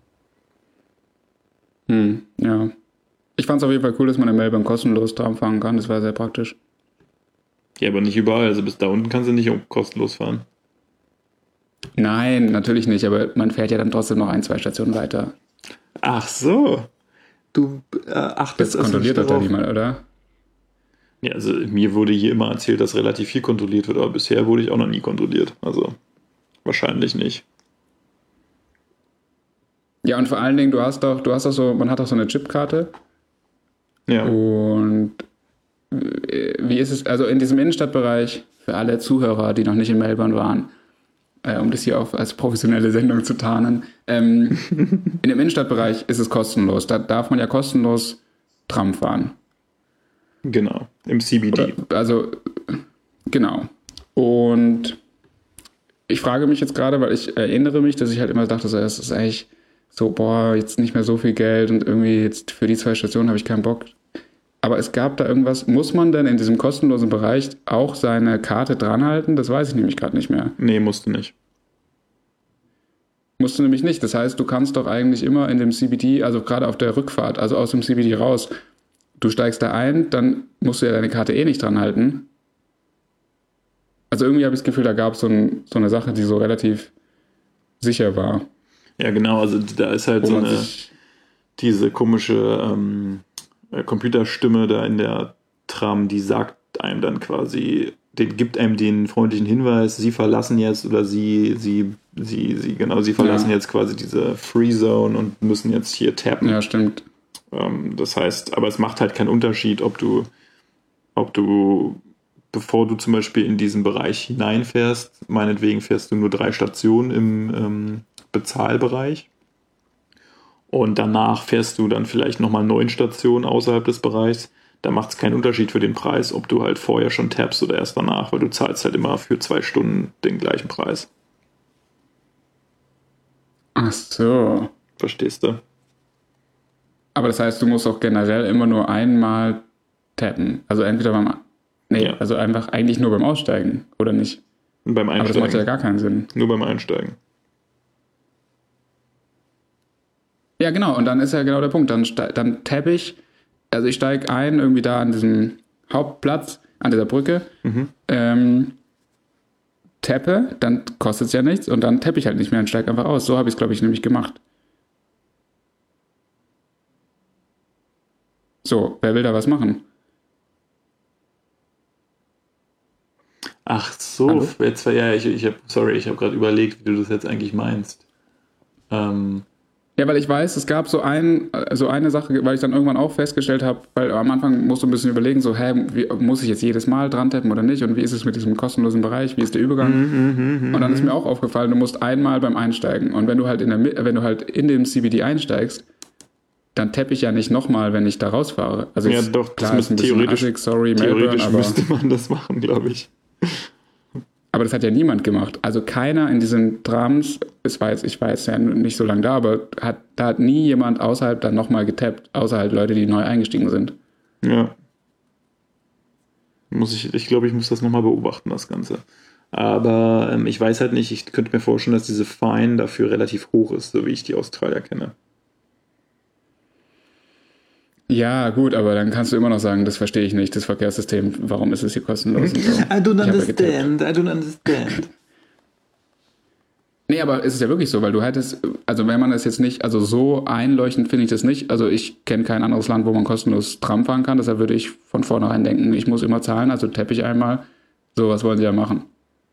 Hm, ja. Ich fand es auf jeden Fall cool, dass man in Melbourne kostenlos Tram fahren kann. Das war sehr praktisch. Ja, aber nicht überall. Also bis da unten kannst du nicht kostenlos fahren. Nein, natürlich nicht, aber man fährt ja dann trotzdem noch ein, zwei Stationen weiter. Ach so. Du äh, achtest Das kontrolliert doch da niemand, oder? Ja, also mir wurde hier immer erzählt, dass relativ viel kontrolliert wird, aber bisher wurde ich auch noch nie kontrolliert. Also wahrscheinlich nicht. Ja, und vor allen Dingen, du hast doch, du hast doch so, man hat doch so eine Chipkarte. Ja. Und wie ist es, also in diesem Innenstadtbereich, für alle Zuhörer, die noch nicht in Melbourne waren, äh, um das hier auch als professionelle Sendung zu tarnen, ähm, in dem Innenstadtbereich ist es kostenlos. Da darf man ja kostenlos Tram fahren. Genau, im C B D. Oder, also, genau. Und ich frage mich jetzt gerade, weil ich erinnere mich, dass ich halt immer dachte, so, es ist eigentlich so, boah, jetzt nicht mehr so viel Geld und irgendwie jetzt für die zwei Stationen habe ich keinen Bock. Aber es gab da irgendwas, muss man denn in diesem kostenlosen Bereich auch seine Karte dranhalten? Das weiß ich nämlich gerade nicht mehr. Nee, musst du nicht. Musst du nämlich nicht. Das heißt, du kannst doch eigentlich immer in dem C B D, also gerade auf der Rückfahrt, also aus dem C B D raus, du steigst da ein, dann musst du ja deine Karte eh nicht dranhalten. Also irgendwie habe ich das Gefühl, da gab es so, ein, so eine Sache, die so relativ sicher war. Ja, genau, also da ist halt so eine, diese komische ähm, Computerstimme da in der Tram, die sagt einem dann quasi, den, gibt einem den freundlichen Hinweis, sie verlassen jetzt oder sie, sie, sie, sie, genau, sie verlassen ja. jetzt quasi diese Free Zone und müssen jetzt hier tappen. Ja, stimmt. Ähm, das heißt, aber es macht halt keinen Unterschied, ob du, ob du, bevor du zum Beispiel in diesen Bereich hineinfährst, meinetwegen fährst du nur drei Stationen im ähm, Bezahlbereich. Und danach fährst du dann vielleicht nochmal neun Stationen außerhalb des Bereichs. Da macht es keinen Unterschied für den Preis, ob du halt vorher schon tappst oder erst danach, weil du zahlst halt immer für zwei Stunden den gleichen Preis. Ach so. Verstehst du? Aber das heißt, du musst auch generell immer nur einmal tappen. Also entweder beim... Nee, ja. also einfach eigentlich nur beim Aussteigen, oder nicht? Und beim Einsteigen. Aber das macht ja gar keinen Sinn. Nur beim Einsteigen. Ja, genau, und dann ist ja genau der Punkt. Dann, dann tappe ich, also ich steige ein, irgendwie da an diesem Hauptplatz, an dieser Brücke, mhm. ähm, tappe, dann kostet es ja nichts und dann tappe ich halt nicht mehr und steige einfach aus. So habe ich es, glaube ich, nämlich gemacht. So, wer will da was machen? Ach so, Hallo? jetzt ja, ich, ich habe, sorry, ich habe gerade überlegt, wie du das jetzt eigentlich meinst. Ähm... Ja, weil ich weiß, es gab so, ein, so eine Sache, weil ich dann irgendwann auch festgestellt habe, weil am Anfang musst du ein bisschen überlegen, so, hä, wie, muss ich jetzt jedes Mal dran tappen oder nicht? Und wie ist es mit diesem kostenlosen Bereich? Wie ist der Übergang? Mm-hmm, und dann ist mir auch aufgefallen, du musst einmal beim Einsteigen. Und wenn du halt in der, wenn du halt in dem C B D einsteigst, dann tappe ich ja nicht nochmal, wenn ich da rausfahre. Also ja, jetzt, doch, klar, das ist ein theoretisch, assig, sorry, theoretisch Melbourne, aber müsste man das machen, glaube ich. Aber das hat ja niemand gemacht. Also keiner in diesen Trams, ich weiß, ich weiß ja nicht so lange da, aber hat, da hat nie jemand außerhalb dann nochmal getappt, außer halt Leute, die neu eingestiegen sind. Ja. Muss ich, ich glaube, ich muss das nochmal beobachten, das Ganze. Aber ähm, ich weiß halt nicht, ich könnte mir vorstellen, dass diese Fine dafür relativ hoch ist, so wie ich die Australier kenne. Ja, gut, aber dann kannst du immer noch sagen, das verstehe ich nicht, das Verkehrssystem, warum ist es hier kostenlos? Und so. I don't understand, I don't understand. Nee, aber es ist ja wirklich so, weil du hättest, also wenn man das jetzt nicht, also so einleuchtend finde ich das nicht, also ich kenne kein anderes Land, wo man kostenlos Tram fahren kann, deshalb würde ich von vornherein denken, ich muss immer zahlen, also tappe ich einmal, so, was wollen sie ja machen?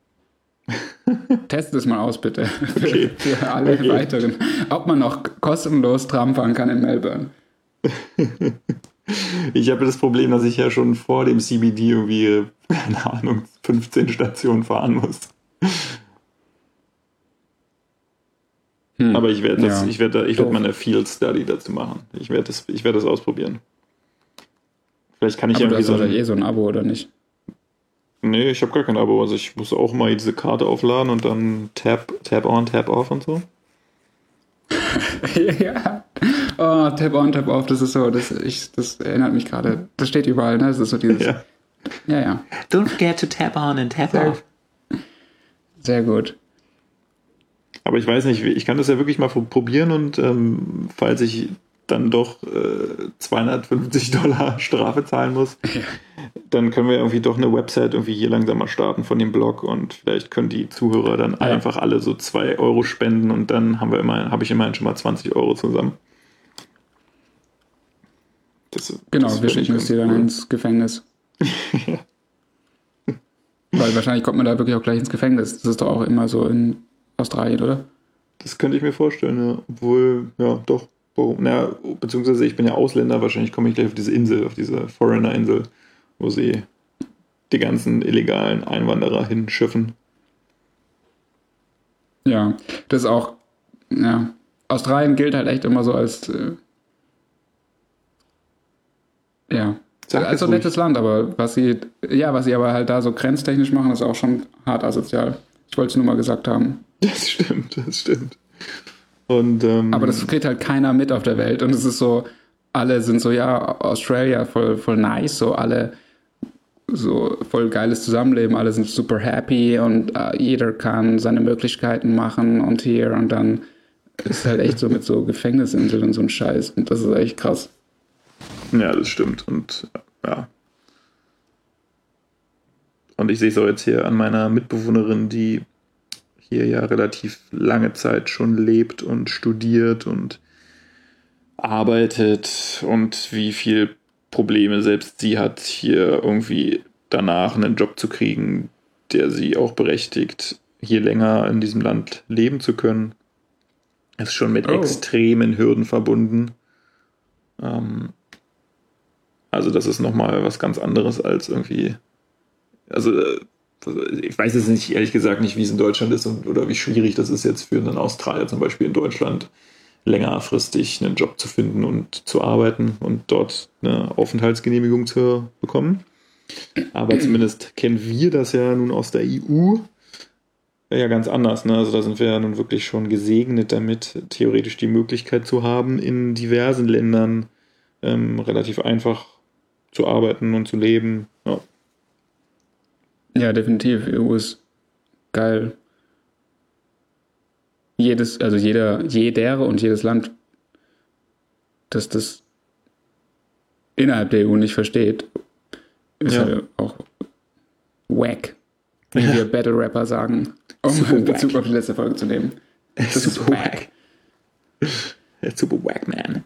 Test es mal aus, bitte, okay. für, für alle okay. weiteren, ob man noch kostenlos Tram fahren kann in Melbourne. Ich habe das Problem, dass ich ja schon vor dem C B D irgendwie, keine Ahnung, fünfzehn Stationen fahren muss. Hm. Aber ich werde das, ja. ich werde, ich werde mal eine Field Study dazu machen. Ich werde das, ich werde das ausprobieren. Vielleicht kann ich aber irgendwie du hast so ein, eh so ein Abo, oder nicht? Nee, ich habe gar kein Abo. Also ich muss auch mal diese Karte aufladen und dann Tab, Tab on, Tab off und so. Ja. Oh, Tab on, Tab off, das ist so, das, ich, das erinnert mich gerade. Das steht überall, ne? Das ist so dieses. Ja, ja. ja. Don't forget to tap on and tap Sehr, off. Sehr gut. Aber ich weiß nicht, ich kann das ja wirklich mal probieren und ähm, falls ich dann doch äh, zweihundertfünfzig Dollar Strafe zahlen muss, ja. Dann können wir irgendwie doch eine Website irgendwie hier langsam mal starten von dem Blog und vielleicht können die Zuhörer dann ja. einfach alle so zwei Euro spenden und dann haben wir immer, habe ich immerhin schon mal zwanzig Euro zusammen. Das, genau, das wir schicken es dir dann cool. ins Gefängnis. Ja. Weil wahrscheinlich kommt man da wirklich auch gleich ins Gefängnis. Das ist doch auch immer so in Australien, oder? Das könnte ich mir vorstellen, ja. Obwohl, ja, doch. Warum? Naja, beziehungsweise ich bin ja Ausländer, wahrscheinlich komme ich gleich auf diese Insel, auf diese Foreigner-Insel, wo sie die ganzen illegalen Einwanderer hinschiffen. Ja, das ist auch, ja, Australien gilt halt echt immer so als, äh, ja, Sag als so ein nettes Land, aber was sie, ja, was sie aber halt da so grenztechnisch machen, ist auch schon hart asozial. Ich wollte es nur mal gesagt haben. Das stimmt, das stimmt. Und, ähm, aber das kriegt halt keiner mit auf der Welt und es ist so, alle sind so, ja, Australia voll, voll nice, so alle so voll geiles Zusammenleben, alle sind super happy und uh, jeder kann seine Möglichkeiten machen und hier und dann ist es halt echt so mit so Gefängnisinseln und so ein Scheiß und das ist echt krass. Ja, das stimmt und ja. Und ich sehe es auch jetzt hier an meiner Mitbewohnerin, die hier ja relativ lange Zeit schon lebt und studiert und arbeitet und wie viel Probleme selbst sie hat, hier irgendwie danach einen Job zu kriegen, der sie auch berechtigt, hier länger in diesem Land leben zu können. Das ist schon mit oh. extremen Hürden verbunden. Ähm, also das ist nochmal was ganz anderes als irgendwie, also ich weiß jetzt nicht, ehrlich gesagt nicht, wie es in Deutschland ist und, oder wie schwierig das ist jetzt für einen Australier zum Beispiel in Deutschland längerfristig einen Job zu finden und zu arbeiten und dort eine Aufenthaltsgenehmigung zu bekommen. Aber zumindest kennen wir das ja nun aus der E U ja ganz anders. Ne? Also da sind wir ja nun wirklich schon gesegnet damit, theoretisch die Möglichkeit zu haben, in diversen Ländern ähm, relativ einfach zu arbeiten und zu leben. Ja. Ja, definitiv. E U ist geil. Jedes, also jeder, jeder und jedes Land, das das innerhalb der E U nicht versteht, ist ja halt auch wack, wie ja. wir Battle Rapper sagen, um einen Bezug auf die letzte Folge zu nehmen. Das ist super wack. That's super wack, man.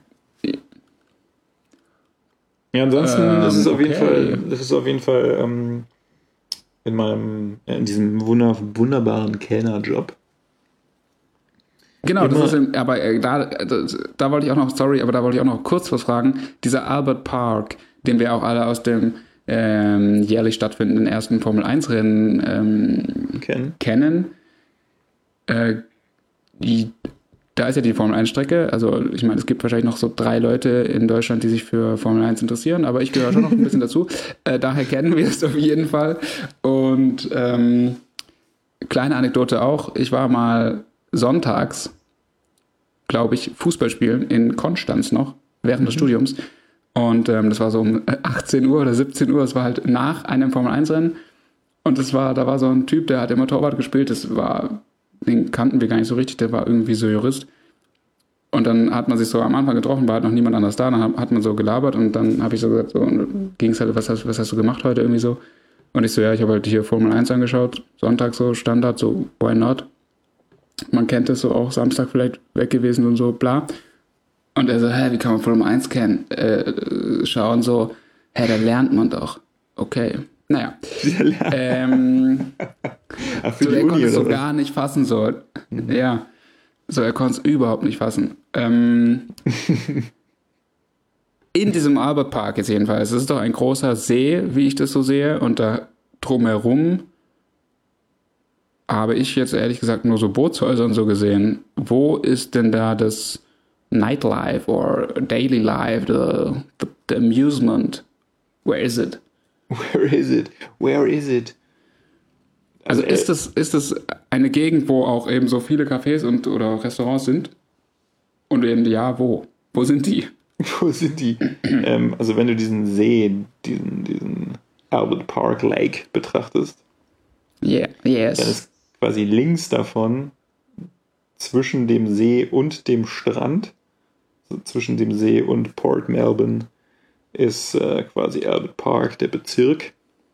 Ja, ansonsten ähm, das ist auf okay. jeden Fall, das ist auf jeden Fall ähm, in meinem, in diesem wunder, wunderbaren Kellnerjob. Genau, das ist im, aber äh, da, das, da wollte ich auch noch, sorry, aber da wollte ich auch noch kurz was fragen. Dieser Albert Park, den wir auch alle aus dem ähm, jährlich stattfindenden ersten Formel eins Rennen ähm, Ken. kennen, äh, die, da ist ja die Formel eins Strecke, also ich meine, es gibt wahrscheinlich noch so drei Leute in Deutschland, die sich für Formel eins interessieren, aber ich gehöre schon noch ein bisschen dazu. Äh, daher kennen wir es auf jeden Fall. Und ähm, kleine Anekdote auch, ich war mal sonntags, glaube ich, Fußball spielen in Konstanz noch, während mhm. des Studiums. Und ähm, das war so um achtzehn Uhr oder siebzehn Uhr, es war halt nach einem Formel eins Rennen. Und das war, da war so ein Typ, der hat immer Torwart gespielt, das war, den kannten wir gar nicht so richtig, der war irgendwie so Jurist. Und dann hat man sich so am Anfang getroffen, war halt noch niemand anders da, dann hat man so gelabert und dann habe ich so gesagt, so, ging es halt, was hast, was hast du gemacht heute irgendwie so? Und ich so, ja, ich habe halt hier Formel eins angeschaut, Sonntag so, Standard, so, why not? Man kennt es so auch, Samstag vielleicht weg gewesen und so, bla. Und er so, hä, wie kann man Formel eins kennen? Äh, schauen so, hä, da lernt man doch. Okay, naja. ähm, Ach, so, er Uni, konnte es so was? gar nicht fassen, so. Mhm. Ja, so, er konnte es überhaupt nicht fassen. Ähm, in diesem Albert Park jetzt jedenfalls, es ist doch ein großer See, wie ich das so sehe, und da drumherum habe ich jetzt ehrlich gesagt nur so Bootshäuser und so gesehen. Wo ist denn da das Nightlife or Daily Life, the, the, the amusement? Where is it? Where is it? Where is it? Also, also ist, das, ist das eine Gegend, wo auch eben so viele Cafés und oder Restaurants sind? Und eben, ja, wo? Wo sind die? Wo sind die? ähm, also wenn du diesen See, diesen, diesen Albert Park Lake betrachtest, yeah, yes. dann ist quasi links davon, zwischen dem See und dem Strand, so zwischen dem See und Port Melbourne ist äh, quasi Albert Park, der Bezirk.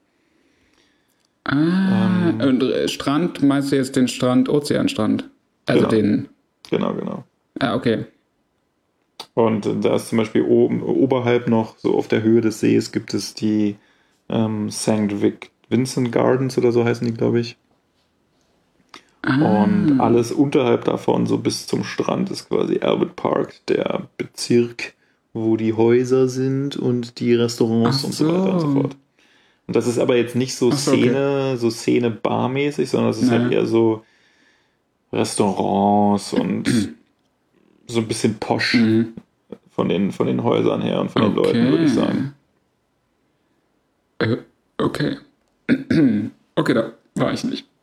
Ah, ähm, und Strand, meinst du jetzt den Strand, Ozeanstrand? Also genau, den... Genau, genau. Ah, okay. Und da ist zum Beispiel oben, oberhalb noch, so auf der Höhe des Sees, gibt es die ähm, Sankt Vincent Gardens oder so heißen die, glaube ich. Ah. Und alles unterhalb davon, so bis zum Strand, ist quasi Albert Park, der Bezirk, wo die Häuser sind und die Restaurants Ach und so weiter und so fort. Und das ist aber jetzt nicht so, so Szene, okay. so Szene-Bar-mäßig, sondern es ist nee. halt eher so Restaurants und so ein bisschen posch mhm. von den, von den Häusern her und von den okay. Leuten, würde ich sagen. Äh, okay. Okay, da war ich nicht.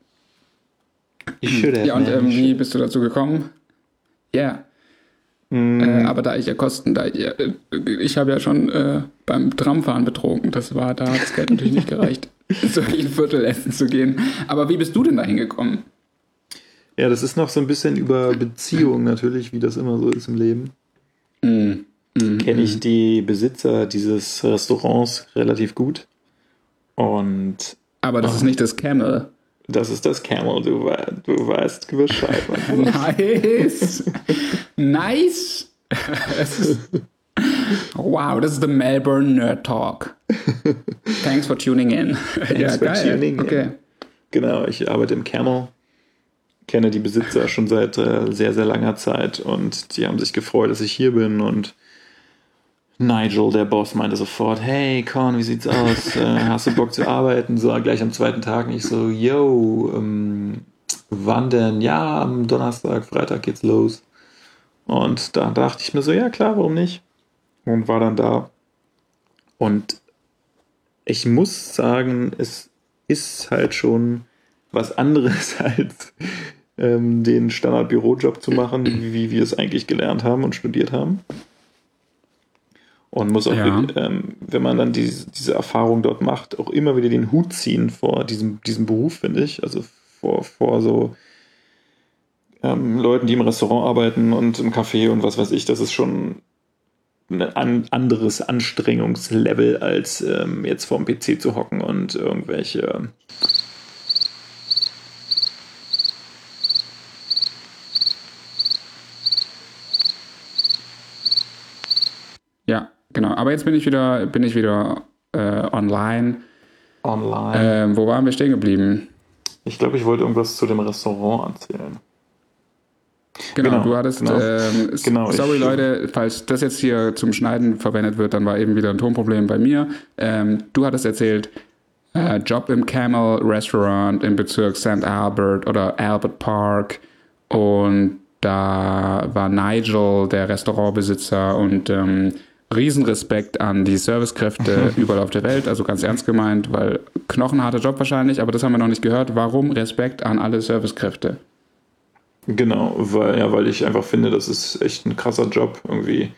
Ich should have, ja, und ähm, wie bist du dazu gekommen? Ja. Yeah. Mm. Äh, aber da ich ja Kosten, da ich, äh, ich habe ja schon äh, beim Tramfahren betrogen. Das war, da hat das Geld natürlich nicht gereicht, so ein Viertel essen zu gehen. Aber wie bist du denn da hingekommen? Ja, das ist noch so ein bisschen über Beziehungen natürlich, wie das immer so ist im Leben. Mm. Mm. Kenne ich die Besitzer dieses Restaurants relativ gut. Und aber das oh. ist nicht das Camel. Das ist das Camel, du, du weißt Bescheid. Nice. Nice. Ist, wow, das ist the Melbourne Nerd Talk. Thanks for tuning in. Thanks ja, for geil. tuning okay. in. Genau, ich arbeite im Camel, kenne die Besitzer schon seit äh, sehr, sehr langer Zeit und die haben sich gefreut, dass ich hier bin und Nigel, der Boss, meinte sofort, hey Con, wie sieht's aus? Äh, hast du Bock zu arbeiten? So gleich am zweiten Tag und ich so, yo, ähm, wann denn? Ja, am Donnerstag, Freitag geht's los. Und da dachte ich mir so, ja klar, warum nicht? Und war dann da. Und ich muss sagen, es ist halt schon was anderes als ähm, den Standard-Bürojob zu machen, wie, wie wir es eigentlich gelernt haben und studiert haben. Und muss auch, ja. ähm, wenn man dann diese, diese Erfahrung dort macht, auch immer wieder den Hut ziehen vor diesem, diesem Beruf, finde ich. Also vor, vor so ähm, Leuten, die im Restaurant arbeiten und im Café und was weiß ich. Das ist schon ein an, anderes Anstrengungslevel, als ähm, jetzt vorm P C zu hocken und irgendwelche... Ja. Genau, aber jetzt bin ich wieder, bin ich wieder äh, online. Online. Ähm, wo waren wir stehen geblieben? Ich glaube, ich wollte irgendwas zu dem Restaurant erzählen. Genau, genau du hattest, genau. Ähm, genau, sorry ich, Leute, falls das jetzt hier zum Schneiden verwendet wird, dann war eben wieder ein Tonproblem bei mir. Ähm, du hattest erzählt, äh, Job im Camel Restaurant im Bezirk Sankt Albert oder Albert Park und da war Nigel, der Restaurantbesitzer und ähm, Riesenrespekt an die Servicekräfte überall auf der Welt, also ganz ernst gemeint, weil knochenharter Job wahrscheinlich, aber das haben wir noch nicht gehört. Warum Respekt an alle Servicekräfte? Genau, weil, ja, weil ich einfach finde, das ist echt ein krasser Job. Irgendwie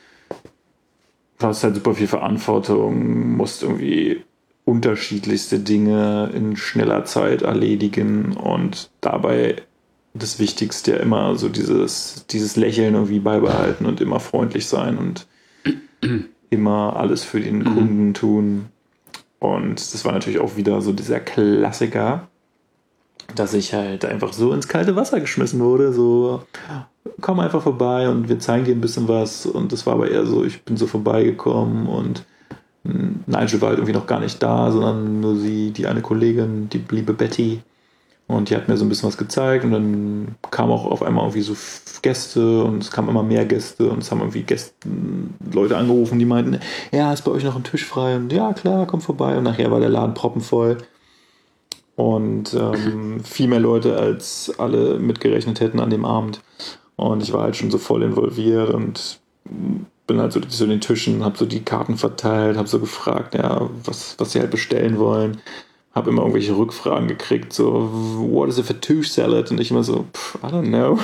du hast halt super viel Verantwortung, musst irgendwie unterschiedlichste Dinge in schneller Zeit erledigen und dabei das Wichtigste ja immer so dieses, dieses Lächeln irgendwie beibehalten und immer freundlich sein und immer alles für den Kunden tun. Und das war natürlich auch wieder so dieser Klassiker, dass ich halt einfach so ins kalte Wasser geschmissen wurde, so komm einfach vorbei und wir zeigen dir ein bisschen was. Und das war aber eher so, ich bin so vorbeigekommen und Nigel war halt irgendwie noch gar nicht da, sondern nur sie, die eine Kollegin, die liebe Betty. Und die hat mir so ein bisschen was gezeigt und dann kamen auch auf einmal irgendwie so Gäste und es kamen immer mehr Gäste und es haben irgendwie Gäste, Leute angerufen, die meinten, ja, ist bei euch noch ein Tisch frei? Und ja, klar, komm vorbei. Und nachher war der Laden proppenvoll und ähm, viel mehr Leute, als alle mitgerechnet hätten an dem Abend. Und ich war halt schon so voll involviert und bin halt so zu den Tischen, habe so die Karten verteilt, habe so gefragt, ja, was, was sie halt bestellen wollen. Habe immer irgendwelche Rückfragen gekriegt, so, what is a Fatouche Salad? Und ich immer so, I don't know.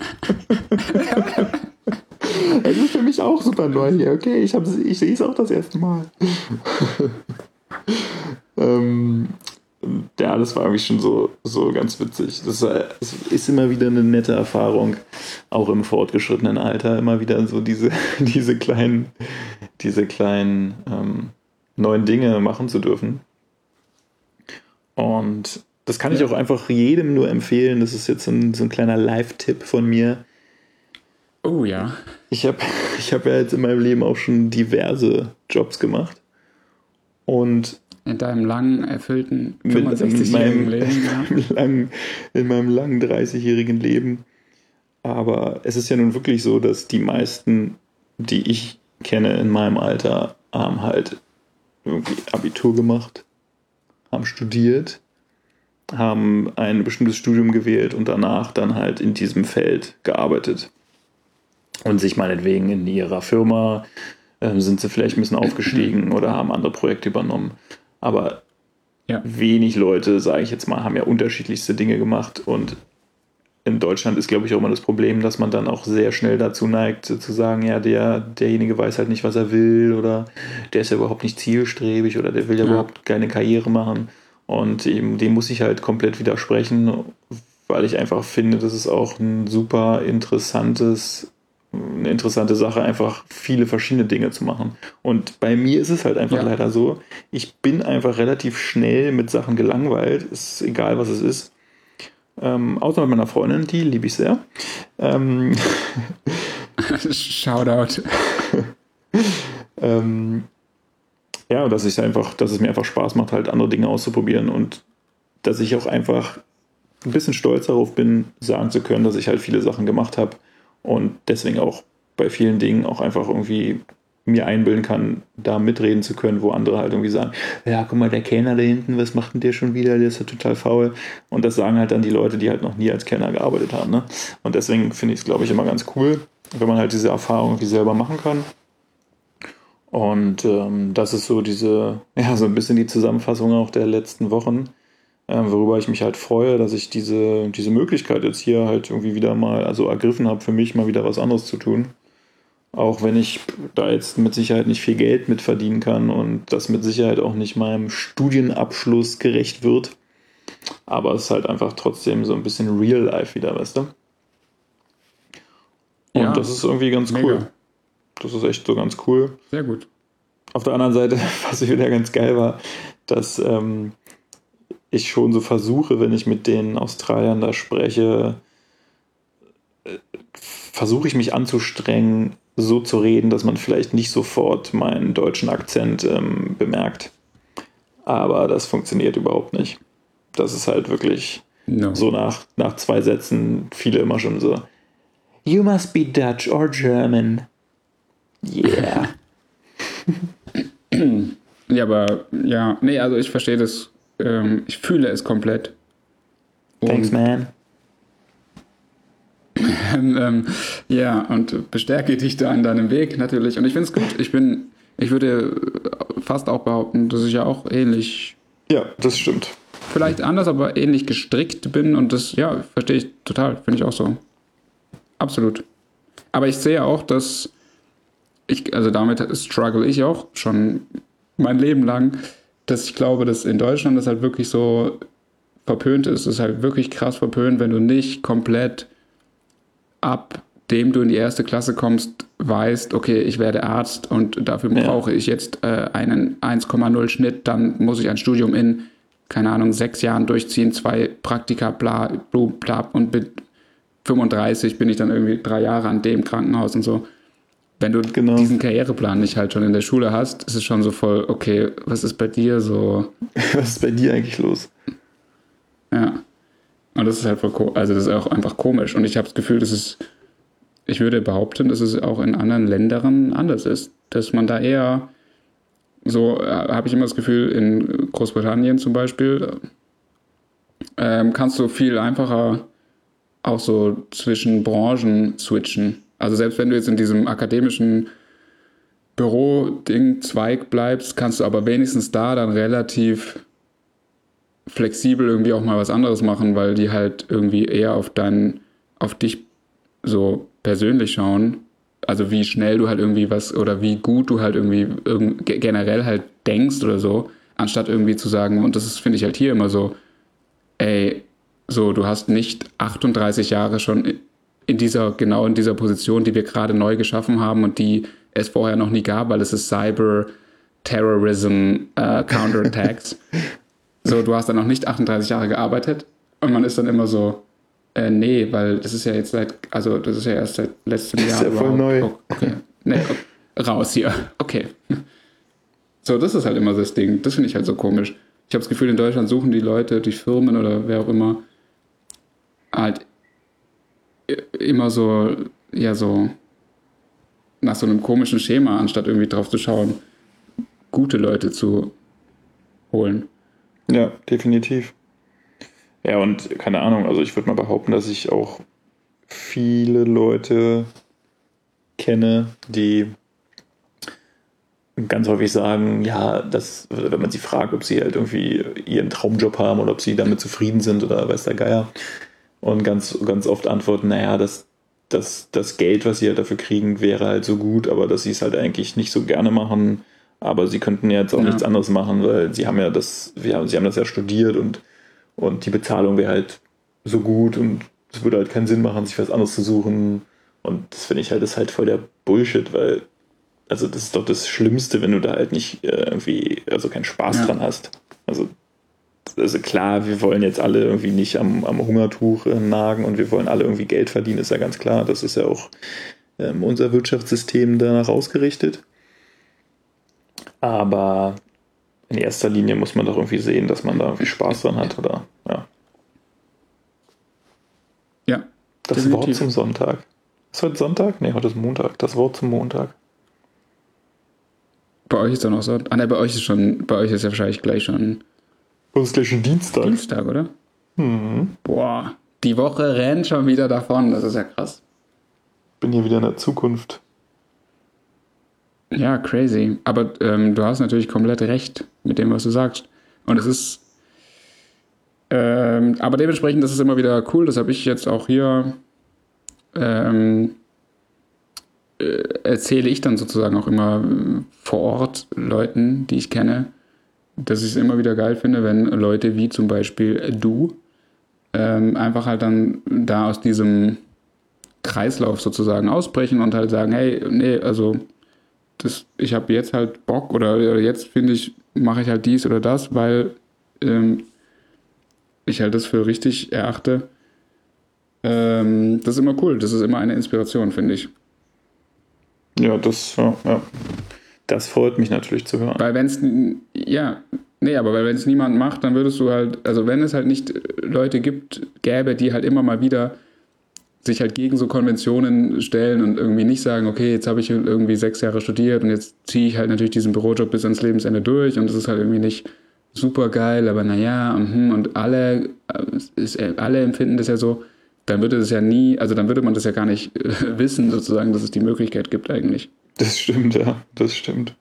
Es ist für mich auch super neu hier, okay, ich, ich sehe es auch das erste Mal. ähm, ja, das war irgendwie schon so, so ganz witzig. Das, war, das ist immer wieder eine nette Erfahrung, auch im fortgeschrittenen Alter, immer wieder so diese, diese kleinen, diese kleinen ähm, neuen Dinge machen zu dürfen. Und das kann ich Ja. auch einfach jedem nur empfehlen. Das ist jetzt so ein, so ein kleiner Live-Tipp von mir. Oh ja. Ich habe ich hab ja jetzt in meinem Leben auch schon diverse Jobs gemacht. Und In deinem langen, erfüllten mit fünfundsechzigjährigen meinem, Leben, ja. langen, in meinem langen dreißigjährigen Leben. Aber es ist ja nun wirklich so, dass die meisten, die ich kenne in meinem Alter, haben halt irgendwie Abitur gemacht, haben studiert, haben ein bestimmtes Studium gewählt und danach dann halt in diesem Feld gearbeitet. Und sich meinetwegen in ihrer Firma äh, sind sie vielleicht ein bisschen aufgestiegen oder haben andere Projekte übernommen. Aber Ja. wenig Leute, sage ich jetzt mal, haben ja unterschiedlichste Dinge gemacht. Und in Deutschland ist, glaube ich, auch immer das Problem, dass man dann auch sehr schnell dazu neigt, zu sagen, ja, der, derjenige weiß halt nicht, was er will oder der ist ja überhaupt nicht zielstrebig oder der will ja, Ja. überhaupt keine Karriere machen. Und eben, dem muss ich halt komplett widersprechen, weil ich einfach finde, das ist auch ein super interessantes, eine interessante Sache, einfach viele verschiedene Dinge zu machen. Und bei mir ist es halt einfach Ja. leider so, ich bin einfach relativ schnell mit Sachen gelangweilt, ist egal, was es ist. Ähm, außer mit meiner Freundin, die liebe ich sehr. Ähm, Shoutout. ähm, ja, dass ich einfach, dass es mir einfach Spaß macht, halt andere Dinge auszuprobieren und dass ich auch einfach ein bisschen stolz darauf bin, sagen zu können, dass ich halt viele Sachen gemacht habe und deswegen auch bei vielen Dingen auch einfach irgendwie mir einbilden kann, da mitreden zu können, wo andere halt irgendwie sagen, ja, guck mal, der Kellner da hinten, was macht denn der schon wieder? Der ist ja total faul. Und das sagen halt dann die Leute, die halt noch nie als Kellner gearbeitet haben. Ne? Und deswegen finde ich es, glaube ich, immer ganz cool, wenn man halt diese Erfahrung irgendwie selber machen kann. Und ähm, das ist so diese, ja, so ein bisschen die Zusammenfassung auch der letzten Wochen, äh, worüber ich mich halt freue, dass ich diese, diese Möglichkeit jetzt hier halt irgendwie wieder mal, also ergriffen habe, für mich mal wieder was anderes zu tun. Auch wenn ich da jetzt mit Sicherheit nicht viel Geld mit verdienen kann und das mit Sicherheit auch nicht meinem Studienabschluss gerecht wird. Aber es ist halt einfach trotzdem so ein bisschen Real Life wieder, weißt du? Und Ja, das ist irgendwie ganz mega. cool. Das ist echt so ganz cool. Sehr gut. Auf der anderen Seite, was wieder ganz geil war, dass ähm, ich schon so versuche, wenn ich mit den Australiern da spreche, äh, versuche ich mich anzustrengen, so zu reden, dass man vielleicht nicht sofort meinen deutschen Akzent ähm, bemerkt. Aber das funktioniert überhaupt nicht. Das ist halt wirklich No. so nach, nach zwei Sätzen viele immer schon so You must be Dutch or German. Yeah. Ja, aber ja, nee, also ich verstehe das, ähm, ich fühle es komplett. Und, Thanks, man. ähm, ja, und bestärke dich da an deinem Weg natürlich. Und ich finde es gut. Ich bin, ich würde fast auch behaupten, dass ich ja auch ähnlich, Ja, das stimmt. vielleicht anders, aber ähnlich gestrickt bin. Und das, ja, verstehe ich total. Finde ich auch so. Absolut. Aber ich sehe auch, dass ich, also damit struggle ich auch schon mein Leben lang, dass ich glaube, dass in Deutschland das halt wirklich so verpönt ist. Es ist halt wirklich krass verpönt, wenn du nicht komplett ab dem du in die erste Klasse kommst, weißt, okay, ich werde Arzt und dafür Ja. brauche ich jetzt äh, einen eins Komma null Schnitt, dann muss ich ein Studium in, keine Ahnung, sechs Jahren durchziehen, zwei Praktika, bla, bla, bla und mit fünfunddreißig bin ich dann irgendwie drei Jahre an dem Krankenhaus und so. Wenn du Genau. diesen Karriereplan nicht halt schon in der Schule hast, ist es schon so voll, okay, was ist bei dir so? Was ist bei dir eigentlich los? Ja. Und das ist halt voll, ko- also das ist auch einfach komisch. Und ich habe das Gefühl, dass es, ich würde behaupten, dass es auch in anderen Ländern anders ist. Dass man da eher, so äh, habe ich immer das Gefühl, in Großbritannien zum Beispiel, ähm, kannst du viel einfacher auch so zwischen Branchen switchen. Also selbst wenn du jetzt in diesem akademischen Büro-Ding-Zweig bleibst, kannst du aber wenigstens da dann relativ flexibel irgendwie auch mal was anderes machen, weil die halt irgendwie eher auf dein, auf dich so persönlich schauen. Also wie schnell du halt irgendwie was oder wie gut du halt irgendwie irgend, generell halt denkst oder so, Anstatt irgendwie zu sagen, und das ist, finde ich halt hier immer so, ey, so, du hast nicht achtunddreißig Jahre schon in dieser, genau in dieser Position, die wir gerade neu geschaffen haben und die es vorher noch nie gab, weil es ist Cyber Terrorism äh, Counterattacks. So, du hast dann noch nicht achtunddreißig Jahre gearbeitet und man ist dann immer so, äh, nee, weil das ist ja jetzt seit, also das ist ja erst seit letztem Jahr. Das ist ja voll neu. Oh, okay, nee, okay. Raus hier, okay. So, das ist halt immer das Ding, das finde ich halt so komisch. Ich habe das Gefühl, in Deutschland suchen die Leute, die Firmen oder wer auch immer, halt immer so, ja, so nach so einem komischen Schema, anstatt irgendwie drauf zu schauen, gute Leute zu holen. Ja, definitiv. Ja, und keine Ahnung, also ich würde mal behaupten, dass ich auch viele Leute kenne, die ganz häufig sagen, ja, dass, wenn man sie fragt, ob sie halt irgendwie ihren Traumjob haben oder ob sie damit zufrieden sind oder weiß der Geier, und ganz, ganz oft antworten, naja, das, das, das Geld, was sie halt dafür kriegen, wäre halt so gut, aber dass sie es halt eigentlich nicht so gerne machen, aber sie könnten ja jetzt auch ja. nichts anderes machen, weil sie haben ja das, wir haben, sie haben das ja studiert und, und die Bezahlung wäre halt so gut und es würde halt keinen Sinn machen, sich was anderes zu suchen, und das finde ich halt, ist halt voll der Bullshit, weil also das ist doch das Schlimmste, wenn du da halt nicht äh, irgendwie, also keinen Spaß ja. dran hast. Also, also klar, wir wollen jetzt alle irgendwie nicht am, am Hungertuch äh, nagen und wir wollen alle irgendwie Geld verdienen, ist ja ganz klar. Das ist ja auch ähm, unser Wirtschaftssystem danach ausgerichtet. Aber in erster Linie muss man doch irgendwie sehen, dass man da irgendwie Spaß dran hat, oder? Ja. Ja. Das definitiv. Wort zum Sonntag. Ist heute Sonntag? Nee, heute ist Montag. Das Wort zum Montag. Bei euch ist dann auch so. Ah ne, bei euch ist schon, bei euch ist ja wahrscheinlich gleich schon. Bei uns gleich schon Dienstag. Dienstag, oder? Mhm. Boah, die Woche rennt schon wieder davon, das ist ja krass. Bin hier wieder in der Zukunft. Ja, crazy. Aber ähm, du hast natürlich komplett recht mit dem, was du sagst. Und es ist. Ähm, aber dementsprechend, das ist immer wieder cool, das habe ich jetzt auch hier. Ähm, erzähle ich dann sozusagen auch immer vor Ort Leuten, die ich kenne, dass ich es immer wieder geil finde, wenn Leute wie zum Beispiel du ähm, einfach halt dann da aus diesem Kreislauf sozusagen ausbrechen und halt sagen, hey, nee, also das, ich habe jetzt halt Bock oder, oder jetzt finde ich, mache ich halt dies oder das, weil ähm, ich halt das für richtig erachte. Ähm, das ist immer cool, das ist immer eine Inspiration, finde ich. Ja, das, ja, ja. Das freut mich natürlich zu hören. Weil wenn es, ja, nee, aber weil wenn es niemand macht, dann würdest du halt, also wenn es halt nicht Leute gibt, gäbe, die halt immer mal wieder sich halt gegen so Konventionen stellen und irgendwie nicht sagen, okay, jetzt habe ich irgendwie sechs Jahre studiert und jetzt ziehe ich halt natürlich diesen Bürojob bis ans Lebensende durch und das ist halt irgendwie nicht super geil, aber naja, und alle, ist, alle empfinden das ja so, dann würde es ja nie, also dann würde man das ja gar nicht äh, wissen, sozusagen, dass es die Möglichkeit gibt eigentlich. Das stimmt, ja, das stimmt.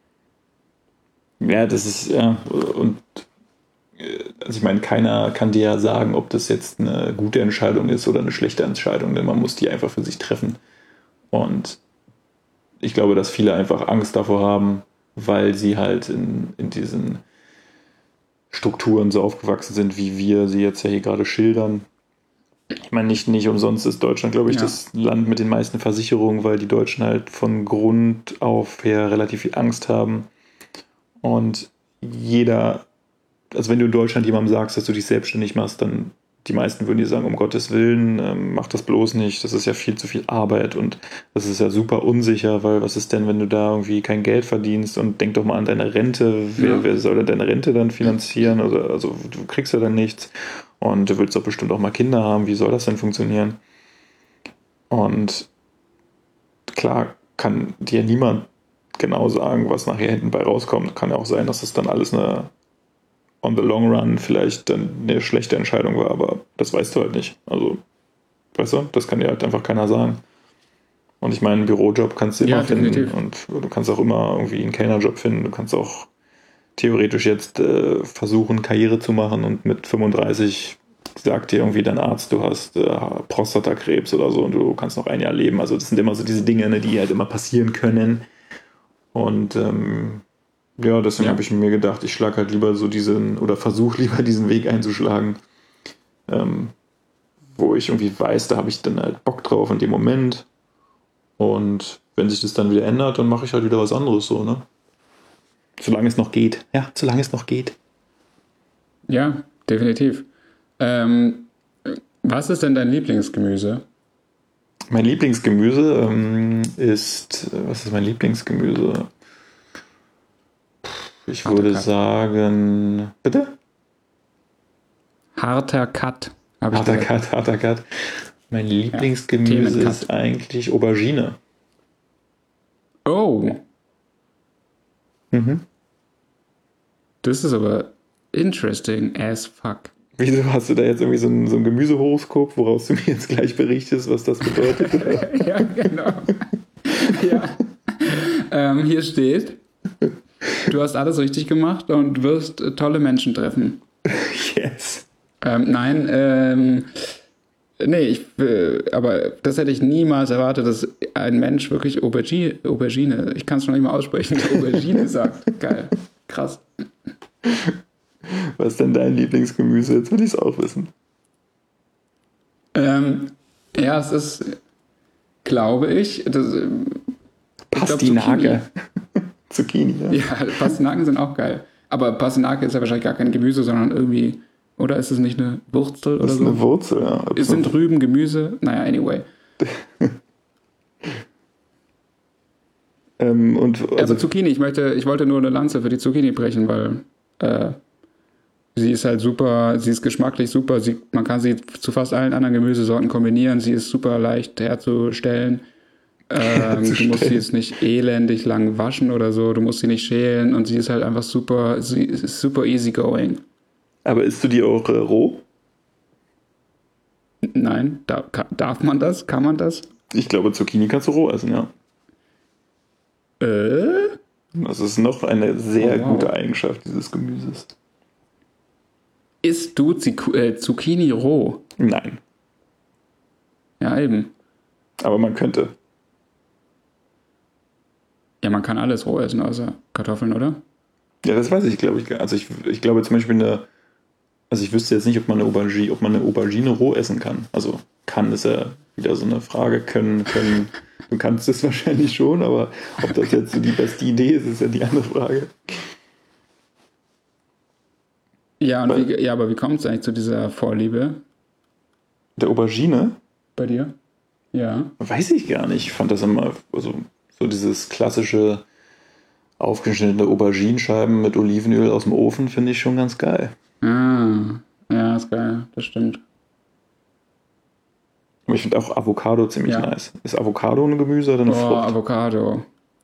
Ja, das ist, ja, und also ich meine, keiner kann dir ja sagen, ob das jetzt eine gute Entscheidung ist oder eine schlechte Entscheidung, denn man muss die einfach für sich treffen. Und ich glaube, dass viele einfach Angst davor haben, weil sie halt in, in diesen Strukturen so aufgewachsen sind, wie wir sie jetzt ja hier gerade schildern. Ich meine, nicht, nicht umsonst ist Deutschland, glaube ich, ja. das Land mit den meisten Versicherungen, weil die Deutschen halt von Grund auf her relativ viel Angst haben. Und jeder, also wenn du in Deutschland jemandem sagst, dass du dich selbstständig machst, dann die meisten würden dir sagen, um Gottes Willen, ähm, mach das bloß nicht, das ist ja viel zu viel Arbeit und das ist ja super unsicher, weil was ist denn, wenn du da irgendwie kein Geld verdienst, und denk doch mal an deine Rente, wer, ja. wer soll denn deine Rente dann finanzieren, also, also du kriegst ja dann nichts. Und du willst doch bestimmt auch mal Kinder haben. Wie soll das denn funktionieren? Und klar kann dir niemand genau sagen, was nachher hinten bei rauskommt. Kann ja auch sein, dass das dann alles eine on the long run vielleicht dann eine schlechte Entscheidung war, aber das weißt du halt nicht. Also, weißt du, das kann dir halt einfach keiner sagen. Und ich meine, einen Bürojob kannst du immer ja, finden und du kannst auch immer irgendwie einen Kellnerjob finden. Du kannst auch theoretisch jetzt äh, versuchen, Karriere zu machen und mit fünfunddreißig sagt dir irgendwie dein Arzt, du hast äh, Prostatakrebs oder so und du kannst noch ein Jahr leben. Also das sind immer so diese Dinge, ne, die halt immer passieren können. Und ähm, Ja, deswegen Ja. habe ich mir gedacht, ich schlage halt lieber so diesen, oder versuche lieber diesen Weg einzuschlagen, ähm, wo ich irgendwie weiß, da habe ich dann halt Bock drauf in dem Moment. Und wenn sich das dann wieder ändert, dann mache ich halt wieder was anderes so, ne? Solange es noch geht. Ja, solange es noch geht. Ja, definitiv. Ähm, was ist denn dein Lieblingsgemüse? Mein Lieblingsgemüse ähm, ist, was ist mein Lieblingsgemüse? Ich Harter würde Cut. sagen, bitte? Harter Cut. Hab ich Harter gesagt. Cut, harter Cut. Mein Lieblingsgemüse Themencut. ist eigentlich Aubergine. Oh, Mhm. das ist aber interesting as fuck. Wieso hast du da jetzt irgendwie so ein, so ein Gemüsehoroskop, woraus du mir jetzt gleich berichtest, was das bedeutet? Ja, genau. Ja. Ähm, hier steht, du hast alles richtig gemacht und wirst äh, tolle Menschen treffen. Yes. Ähm, nein, ähm, nee, ich, äh, aber das hätte ich niemals erwartet, dass ein Mensch wirklich Aubergine, Aubergine, ich kann es schon nicht mal aussprechen, Aubergine sagt. Geil, krass. Was ist denn dein Lieblingsgemüse? Jetzt will ich es auch wissen. Ähm, ja, es ist, glaube ich, das, ähm, ich glaub, Pastinake. Zucchini, ja. Ja, Pastinaken sind auch geil. Aber Pastinake ist ja wahrscheinlich gar kein Gemüse, sondern irgendwie, oder ist es nicht eine Wurzel oder Das ist so? eine Wurzel, ja. Es sind Rüben Gemüse? Naja, anyway. Ähm, und Also, also, aber Zucchini, ich möchte, ich wollte nur eine Lanze für die Zucchini brechen, weil äh, sie ist halt super, sie ist geschmacklich super, sie, man kann sie zu fast allen anderen Gemüsesorten kombinieren, sie ist super leicht herzustellen. Ähm, du musst sie jetzt nicht elendig lang waschen oder so, du musst sie nicht schälen und sie ist halt einfach super, sie ist super easy going. aber isst du die auch äh, roh? Nein, da, darf man das? Kann man das? Ich glaube, Zucchini kannst du roh essen, ja. Äh? Das ist noch eine sehr Oh, wow. gute Eigenschaft dieses Gemüses. Isst du Ziku- äh, Zucchini roh? Nein, Ja, eben. aber man könnte. Ja, man kann alles roh essen, außer Kartoffeln, oder? Ja, das weiß ich, glaube ich. gar- Also ich, ich glaube zum Beispiel eine, also ich wüsste jetzt nicht, ob man eine Aubergine, ob man eine Aubergine roh essen kann. Also kann ist ja wieder so eine Frage, können, können, du kannst es wahrscheinlich schon, aber ob das jetzt so die beste Idee ist, ist ja die andere Frage. Ja, und Weil- wie, ja, aber wie kommt es eigentlich zu dieser Vorliebe Der Aubergine? bei dir? Ja. Weiß ich gar nicht. Ich fand das immer, also so dieses klassische aufgeschnittene Auberginenscheiben mit Olivenöl aus dem Ofen finde ich schon ganz geil. Ah, ja, ist geil, das stimmt. Aber ich finde auch Avocado ziemlich Ja. nice. Ist Avocado ein Gemüse oder eine Oh, Frucht? Avocado.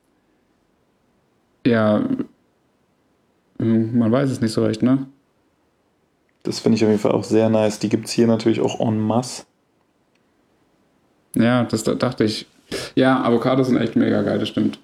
Ja, hm, man weiß es nicht so recht, ne? Das finde ich auf jeden Fall auch sehr nice. Die gibt es hier natürlich auch en masse. Ja, das da- dachte ich. Ja, Avocados sind echt mega geil, das stimmt.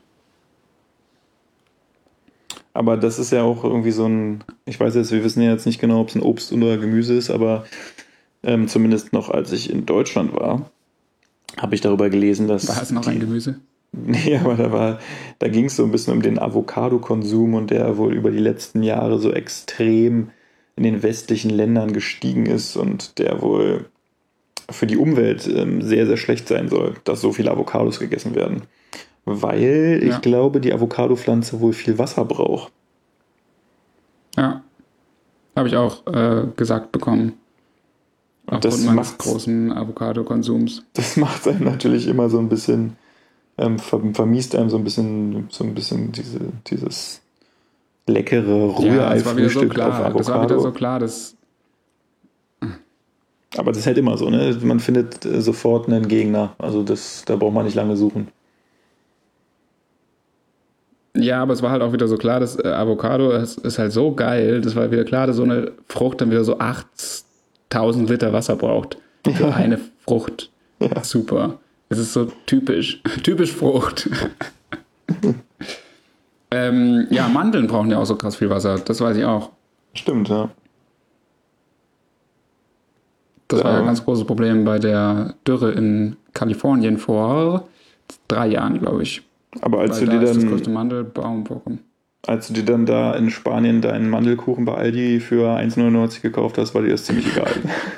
Aber das ist ja auch irgendwie so ein, ich weiß jetzt, wir wissen ja jetzt nicht genau, ob es ein Obst oder Gemüse ist, aber ähm, zumindest noch als ich in Deutschland war, habe ich darüber gelesen, dass. War es noch die, ein Gemüse? Nee, aber da war, da ging es so ein bisschen um den Avocado-Konsum und der wohl über die letzten Jahre so extrem in den westlichen Ländern gestiegen ist und der wohl für die Umwelt ähm, sehr, sehr schlecht sein soll, dass so viele Avocados gegessen werden. Weil ich Ja. glaube, die Avocado-Pflanze wohl viel Wasser braucht. Ja. Habe ich auch äh, gesagt bekommen. Und das Aufgrund meines macht- großen Avocado-Konsums. Das macht einem natürlich immer so ein bisschen, ähm, ver- vermiest einem so ein bisschen, so ein bisschen diese, dieses leckere Ja, das war wieder so Rührei-Frühstück auf klar. Das war wieder Avocado. so klar, dass. Aber das ist halt immer so, ne? Man findet äh, sofort einen Gegner. Also das, da braucht man nicht lange suchen. Ja, aber es war halt auch wieder so klar, dass äh, Avocado ist, ist halt so geil. Das war wieder klar, dass so eine Frucht dann wieder so achttausend Liter Wasser braucht. Für eine Frucht. Ja. Super. Es ist so typisch. Typisch Frucht. ähm, ja, Mandeln brauchen ja auch so krass viel Wasser. Das weiß ich auch. Stimmt, ja. Das war ja Ja. ein ganz großes Problem bei der Dürre in Kalifornien vor drei Jahren, glaube ich. Aber als Weil du da dir ist das größte dann, Mandelbaumvorkommen. Als du dir dann da in Spanien deinen Mandelkuchen bei Aldi für eins neunundneunzig gekauft hast, war dir das ziemlich egal.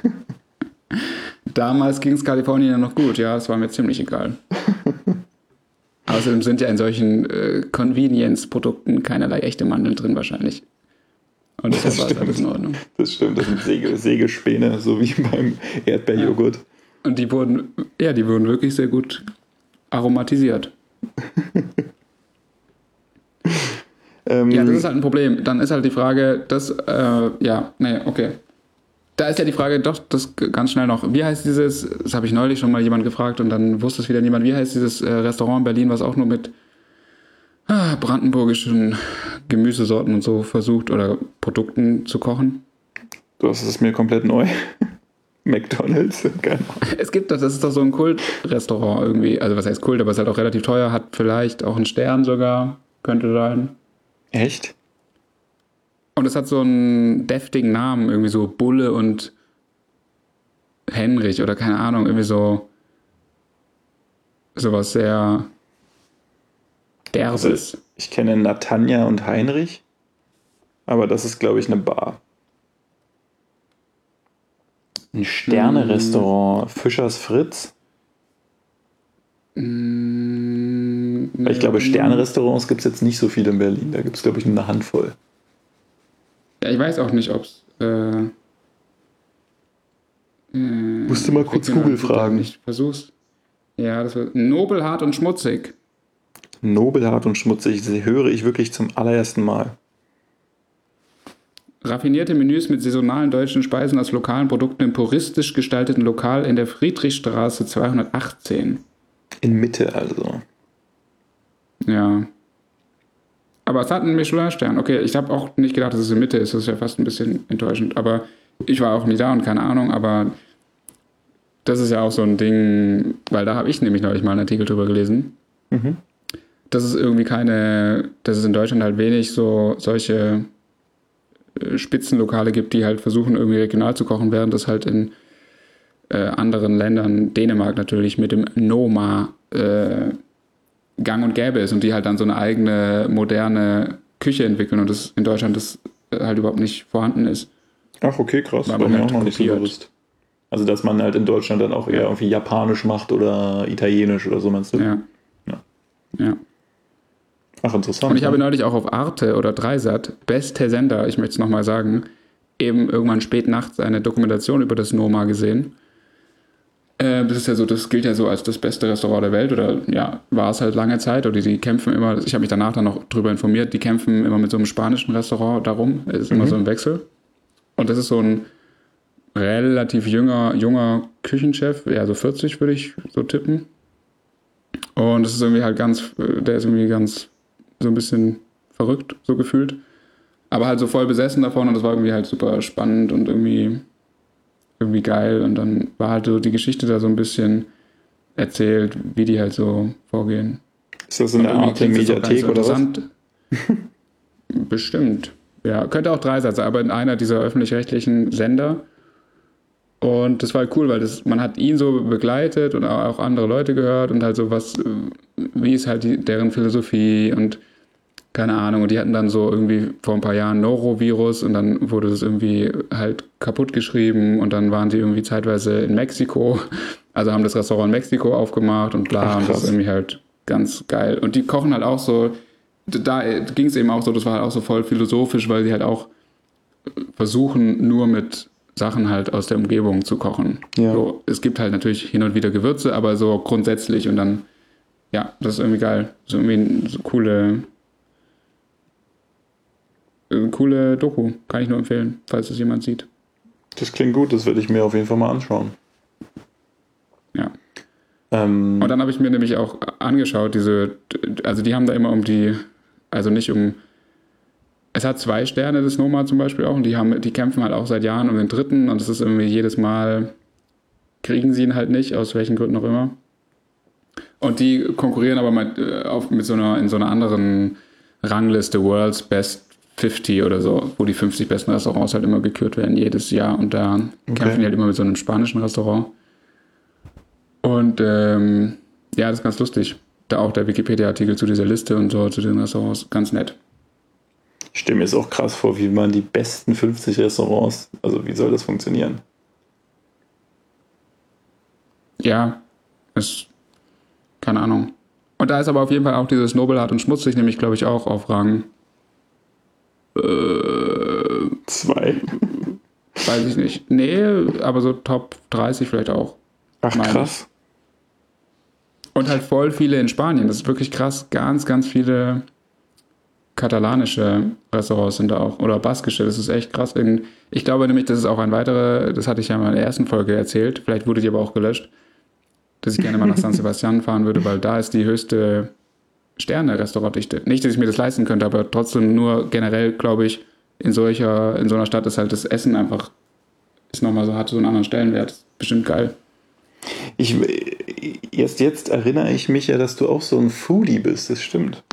Damals ging es Kalifornien ja noch gut, ja, es war mir ziemlich egal. Außerdem sind ja in solchen äh, Convenience-Produkten keinerlei echte Mandeln drin wahrscheinlich. Und deshalb war es alles in Ordnung. Das stimmt, das sind Säge, Sägespäne, so wie beim Erdbeerjoghurt. Ja. Und die wurden, ja, die wurden wirklich sehr gut aromatisiert. ähm, ja, das ist halt ein Problem. Dann ist halt die Frage, das, äh, ja, nee, okay. Da ist ja die Frage, doch, das ganz schnell noch, wie heißt dieses, das habe ich neulich schon mal jemand gefragt und dann wusste es wieder niemand, wie heißt dieses äh, Restaurant in Berlin, was auch nur mit ah, brandenburgischen Gemüsesorten und so versucht oder Produkten zu kochen? Das ist mir komplett neu. McDonald's, keine Ahnung. Es gibt das, das ist doch so ein Kultrestaurant irgendwie, also was heißt Kult, aber es ist halt auch relativ teuer, hat vielleicht auch einen Stern sogar, könnte sein. Echt? Und es hat so einen deftigen Namen, irgendwie so Bulle und Henrich oder keine Ahnung, irgendwie so sowas sehr Derbes. Also ich kenne Natanja und Heinrich, aber das ist, glaube ich, eine Bar. Ein Sterne-Restaurant, mm. Fischers Fritz. Mm, Weil ich glaube, Sterne-Restaurants gibt es jetzt nicht so viele in Berlin, da gibt es, glaube ich, nur eine Handvoll. Ja, ich weiß auch nicht, ob es. Äh, äh, Musst du mal kurz Google fragen. Ich versuch's. Ja, das war Nobel, hart und schmutzig. Nobel, hart und schmutzig, das höre ich wirklich zum allerersten Mal. Raffinierte Menüs mit saisonalen deutschen Speisen aus lokalen Produkten im puristisch gestalteten Lokal in der Friedrichstraße zweihundertachtzehn. In Mitte also. Ja. Aber es hat einen Michelin-Stern. Okay, ich habe auch nicht gedacht, dass es in Mitte ist. Das ist ja fast ein bisschen enttäuschend. Aber ich war auch nie da und keine Ahnung. Aber das ist ja auch so ein Ding, weil da habe ich nämlich neulich mal einen Artikel drüber gelesen. Mhm. Dass es irgendwie keine, dass es in Deutschland halt wenig so solche Spitzenlokale gibt, die halt versuchen, irgendwie regional zu kochen, während das halt in äh, anderen Ländern, Dänemark natürlich, mit dem Noma äh, gang und gäbe ist und die halt dann so eine eigene, moderne Küche entwickeln und das in Deutschland das halt überhaupt nicht vorhanden ist. Ach, okay, krass. War mir halt auch noch nicht so kopiert. bewusst. Also, dass man halt in Deutschland dann auch eher irgendwie Japanisch macht oder Italienisch oder so, meinst du? Ja. Ja. ja. Ach, interessant. Und ich habe neulich auch auf Arte oder Dreisat, beste Sender, ich möchte es nochmal sagen, eben irgendwann spät nachts eine Dokumentation über das Noma gesehen. Äh, das ist ja so, das gilt ja so als das beste Restaurant der Welt oder ja, war es halt lange Zeit oder die kämpfen immer, ich habe mich danach dann noch drüber informiert, die kämpfen immer mit so einem spanischen Restaurant darum, es ist mhm. immer so ein Wechsel. Und das ist so ein relativ jünger, junger Küchenchef, eher so vierzig würde ich so tippen. Und das ist irgendwie halt ganz, der ist irgendwie ganz so ein bisschen verrückt, so gefühlt. Aber halt so voll besessen davon und das war irgendwie halt super spannend und irgendwie, irgendwie geil. Und dann war halt so die Geschichte da so ein bisschen erzählt, wie die halt so vorgehen. Ist das in der Art der Mediathek oder was? Bestimmt. Ja, könnte auch Dreisat sein, aber in einer dieser öffentlich-rechtlichen Sender. Und das war halt cool, weil das, man hat ihn so begleitet und auch andere Leute gehört und halt so was, wie ist halt die, deren Philosophie und keine Ahnung. Und die hatten dann so irgendwie vor ein paar Jahren Norovirus und dann wurde das irgendwie halt kaputt geschrieben und dann waren die irgendwie zeitweise in Mexiko, also haben das Restaurant in Mexiko aufgemacht und bla. Ach, und das ist irgendwie halt ganz geil. Und die kochen halt auch so, da ging es eben auch so, das war halt auch so voll philosophisch, weil die halt auch versuchen, nur mit Sachen halt aus der Umgebung zu kochen. Ja. So, es gibt halt natürlich hin und wieder Gewürze, aber so grundsätzlich und dann, ja, das ist irgendwie geil. So irgendwie so coole, äh, coole Doku. Kann ich nur empfehlen, falls es jemand sieht. Das klingt gut, das werde ich mir auf jeden Fall mal anschauen. Ja. Ähm. Und dann habe ich mir nämlich auch angeschaut, diese, also die haben da immer um die, also nicht um, es hat zwei Sterne, das Noma zum Beispiel auch, und die haben, die kämpfen halt auch seit Jahren um den dritten und es ist irgendwie jedes Mal, kriegen sie ihn halt nicht, aus welchen Gründen auch immer. Und die konkurrieren aber mit, auf, mit so einer, in so einer anderen Rangliste, World's Best fünfzig oder so, wo die fünfzig besten Restaurants halt immer gekürt werden, jedes Jahr. Und da okay. kämpfen die halt immer mit so einem spanischen Restaurant. Und ähm, ja, das ist ganz lustig. Da auch der Wikipedia-Artikel zu dieser Liste und so, zu den Restaurants, ganz nett. Ich stelle mir jetzt auch krass vor, wie man die besten fünfzig Restaurants, also wie soll das funktionieren? Ja, ist, keine Ahnung. Und da ist aber auf jeden Fall auch dieses Nobelhart und Schmutzig, nämlich glaube ich auch auf Rang äh, zwei. Weiß ich nicht. Nee, aber so Top dreißig vielleicht auch. Ach, krass. Und halt voll viele in Spanien. Das ist wirklich krass. Ganz, ganz viele katalanische Restaurants sind da auch. Oder baskische. Das ist echt krass. Ich glaube nämlich, das ist auch ein weiterer, das hatte ich ja mal in der ersten Folge erzählt. Vielleicht wurde die aber auch gelöscht, dass ich gerne mal nach San Sebastian fahren würde, weil da ist die höchste Sterne-Restaurantdichte. Nicht, dass ich mir das leisten könnte, aber trotzdem nur generell, glaube ich, in solcher, in so einer Stadt ist halt das Essen einfach, ist nochmal so, hat so einen anderen Stellenwert. Ist bestimmt geil. Ich, erst jetzt erinnere ich mich ja, dass du auch so ein Foodie bist, das stimmt.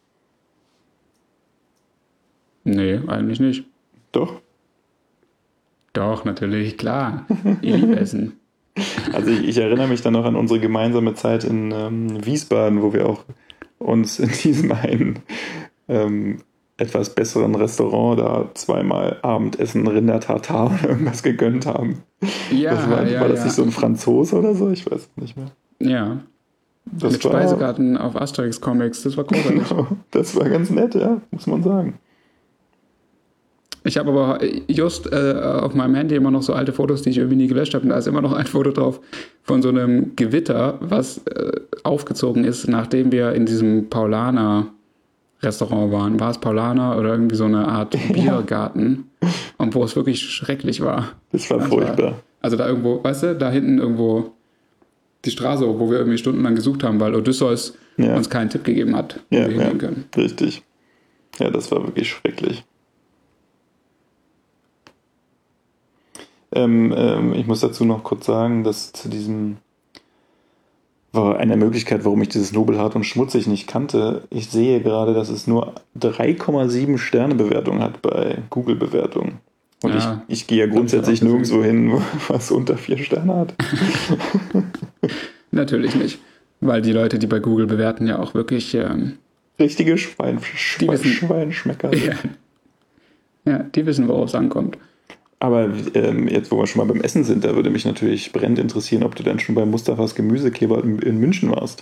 Nee, eigentlich nicht. Doch? Doch, natürlich, klar. Ich liebe Essen. Also ich, ich erinnere mich dann noch an unsere gemeinsame Zeit in ähm, Wiesbaden, wo wir auch uns in diesem einen ähm, etwas besseren Restaurant da zweimal Abendessen, Rinder-Tartar oder irgendwas gegönnt haben. Ja, das war, ja, war das ja. nicht so ein Franzose oder so? Ich weiß es nicht mehr. Ja. Das Mit war, Speisekarten auf Asterix-Comics, das war großartig. Genau, das war ganz nett, ja, muss man sagen. Ich habe aber just äh, auf meinem Handy immer noch so alte Fotos, die ich irgendwie nie gelöscht habe. Und da ist immer noch ein Foto drauf von so einem Gewitter, was äh, aufgezogen ist, nachdem wir in diesem Paulaner-Restaurant waren. War es Paulaner oder irgendwie so eine Art Biergarten? Und wo es wirklich schrecklich war. Das war das furchtbar. War, also da irgendwo, weißt du, da hinten irgendwo die Straße, wo wir irgendwie stundenlang gesucht haben, weil Odysseus ja. uns keinen Tipp gegeben hat, wo ja, wir hingehen ja, können. Richtig. Ja, das war wirklich schrecklich. Ähm, ähm, ich muss dazu noch kurz sagen, dass zu diesem war eine Möglichkeit, warum ich dieses Nobelhart und Schmutzig nicht kannte. Ich sehe gerade, dass es nur drei Komma sieben Sterne Bewertung hat bei Google-Bewertungen. Und ja, ich, ich gehe ja grundsätzlich nirgendwo hin, was unter vier Sterne hat. Natürlich nicht. Weil die Leute, die bei Google bewerten, ja auch wirklich ähm, richtige Schwein, Schwein, wissen, Schweinschmecker sind. Ja. ja, die wissen, worauf es ankommt. Aber ähm, jetzt, wo wir schon mal beim Essen sind, da würde mich natürlich brennend interessieren, ob du denn schon bei Mustafas Gemüsekebab in, in München warst.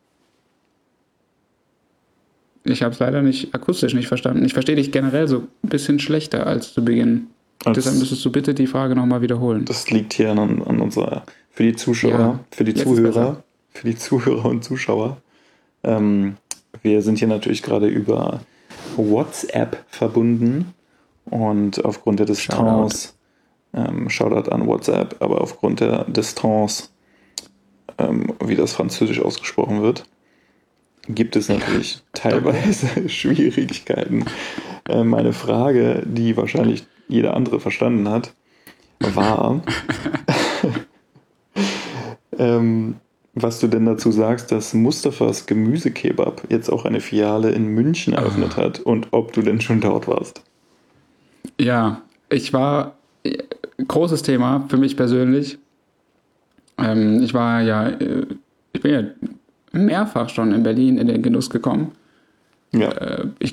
Ich habe es leider nicht akustisch nicht verstanden. Ich verstehe dich generell so ein bisschen schlechter als zu Beginn. Als, Deshalb müsstest du bitte die Frage nochmal wiederholen. Das liegt hier an, an unserer, für die Zuschauer, ja, für die Zuhörer, für die Zuhörer und Zuschauer. Ähm, wir sind hier natürlich gerade über WhatsApp verbunden. Und aufgrund der Distanz, ähm, Shoutout an WhatsApp, aber aufgrund der Distanz, ähm, wie das französisch ausgesprochen wird, gibt es natürlich teilweise Schwierigkeiten. Äh, meine Frage, die wahrscheinlich jeder andere verstanden hat, war, ähm, was du denn dazu sagst, dass Mustafas Gemüsekebab jetzt auch eine Filiale in München eröffnet oh. hat und ob du denn schon dort warst. Ja, ich war, großes Thema für mich persönlich. Ähm, ich war ja, ich bin ja mehrfach schon in Berlin in den Genuss gekommen. Ja. Äh, ich,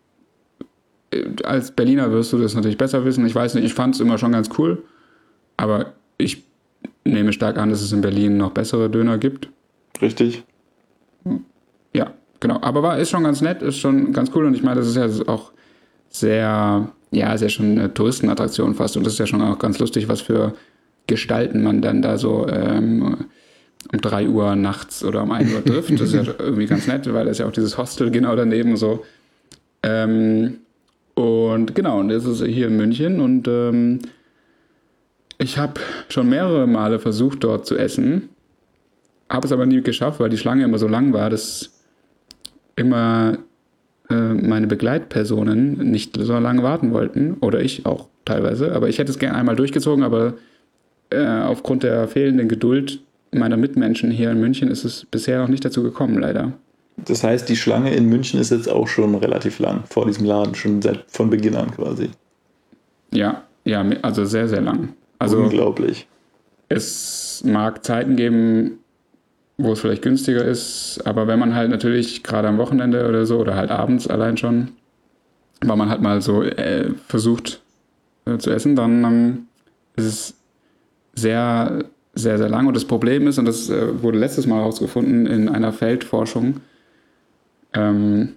als Berliner wirst du das natürlich besser wissen. Ich weiß nicht, ich fand es immer schon ganz cool, aber ich nehme stark an, dass es in Berlin noch bessere Döner gibt. Richtig. Ja, genau. Aber war, ist schon ganz nett, ist schon ganz cool und ich meine, das ist ja auch sehr... Ja, ist ja schon eine Touristenattraktion fast und das ist ja schon auch ganz lustig, was für Gestalten man dann da so ähm, um drei Uhr nachts oder um ein Uhr trifft. Das ist ja irgendwie ganz nett, weil da ist ja auch dieses Hostel genau daneben so. Ähm, und genau, und das ist hier in München und ähm, ich habe schon mehrere Male versucht, dort zu essen, habe es aber nie geschafft, weil die Schlange immer so lang war, dass immer meine Begleitpersonen nicht so lange warten wollten, oder ich auch teilweise, aber ich hätte es gerne einmal durchgezogen, aber äh, aufgrund der fehlenden Geduld meiner Mitmenschen hier in München ist es bisher noch nicht dazu gekommen, leider. Das heißt, die Schlange in München ist jetzt auch schon relativ lang vor diesem Laden, schon seit von Beginn an quasi. Ja, ja, also sehr, sehr lang. Also unglaublich. Es mag Zeiten geben, wo es vielleicht günstiger ist, aber wenn man halt natürlich gerade am Wochenende oder so oder halt abends allein schon weil man halt mal so äh, versucht äh, zu essen, dann ähm, ist es sehr, sehr, sehr lang. Und das Problem ist, und das äh, wurde letztes Mal herausgefunden in einer Feldforschung, ähm,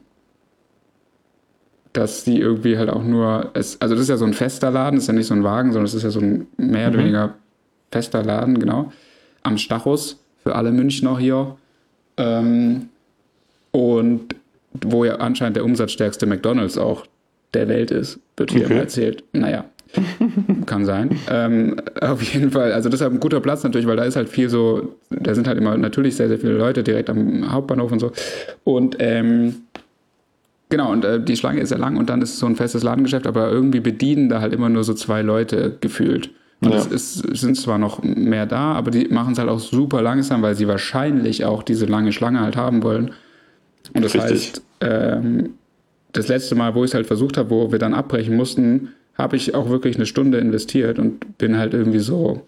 dass die irgendwie halt auch nur, es, also das ist ja so ein fester Laden, das ist ja nicht so ein Wagen, sondern das ist ja so ein mehr oder Mhm. weniger fester Laden, genau, am Stachus, für alle Münchner hier. Ähm, und wo ja anscheinend der umsatzstärkste McDonald's auch der Welt ist, wird hier Okay. immer erzählt. Naja, kann sein. Ähm, auf jeden Fall, also deshalb ein guter Platz natürlich, weil da ist halt viel so, da sind halt immer natürlich sehr, sehr viele Leute direkt am Hauptbahnhof und so. Und ähm, genau, und äh, die Schlange ist ja lang und dann ist es so ein festes Ladengeschäft, aber irgendwie bedienen da halt immer nur so zwei Leute gefühlt. Und Ja. es ist, sind zwar noch mehr da, aber die machen es halt auch super langsam, weil sie wahrscheinlich auch diese lange Schlange halt haben wollen. Und das Richtig. heißt, ähm, das letzte Mal, wo ich es halt versucht habe, wo wir dann abbrechen mussten, habe ich auch wirklich eine Stunde investiert und bin halt irgendwie so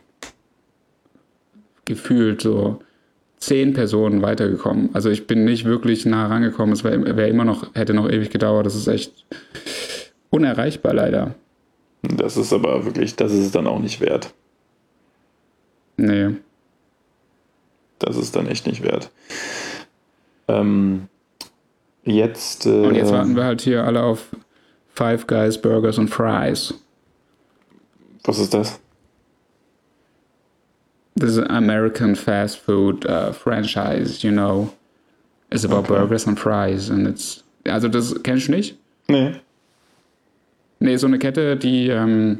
gefühlt so zehn Personen weitergekommen. Also ich bin nicht wirklich nah rangekommen. Es wäre wär immer noch, hätte noch ewig gedauert. Das ist echt unerreichbar leider. Das ist aber wirklich, das ist es dann auch nicht wert. Nee. Das ist dann echt nicht wert. Ähm, jetzt. Äh, Und jetzt warten wir halt hier alle auf Five Guys Burgers und Fries. Was ist das? This is an American fast food uh, franchise, you know. It's about Okay. burgers and fries. And it's, also das kennst du nicht? Nee. Nee, so eine Kette, die, ähm,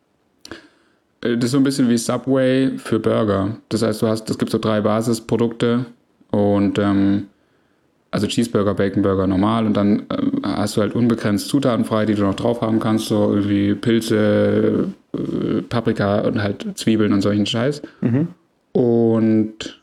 das ist so ein bisschen wie Subway für Burger. Das heißt, du hast, es gibt so drei Basisprodukte und, ähm, also Cheeseburger, Baconburger normal und dann ähm, hast du halt unbegrenzt Zutaten frei, die du noch drauf haben kannst, so irgendwie Pilze, äh, Paprika und halt Zwiebeln und solchen Scheiß. Mhm. Und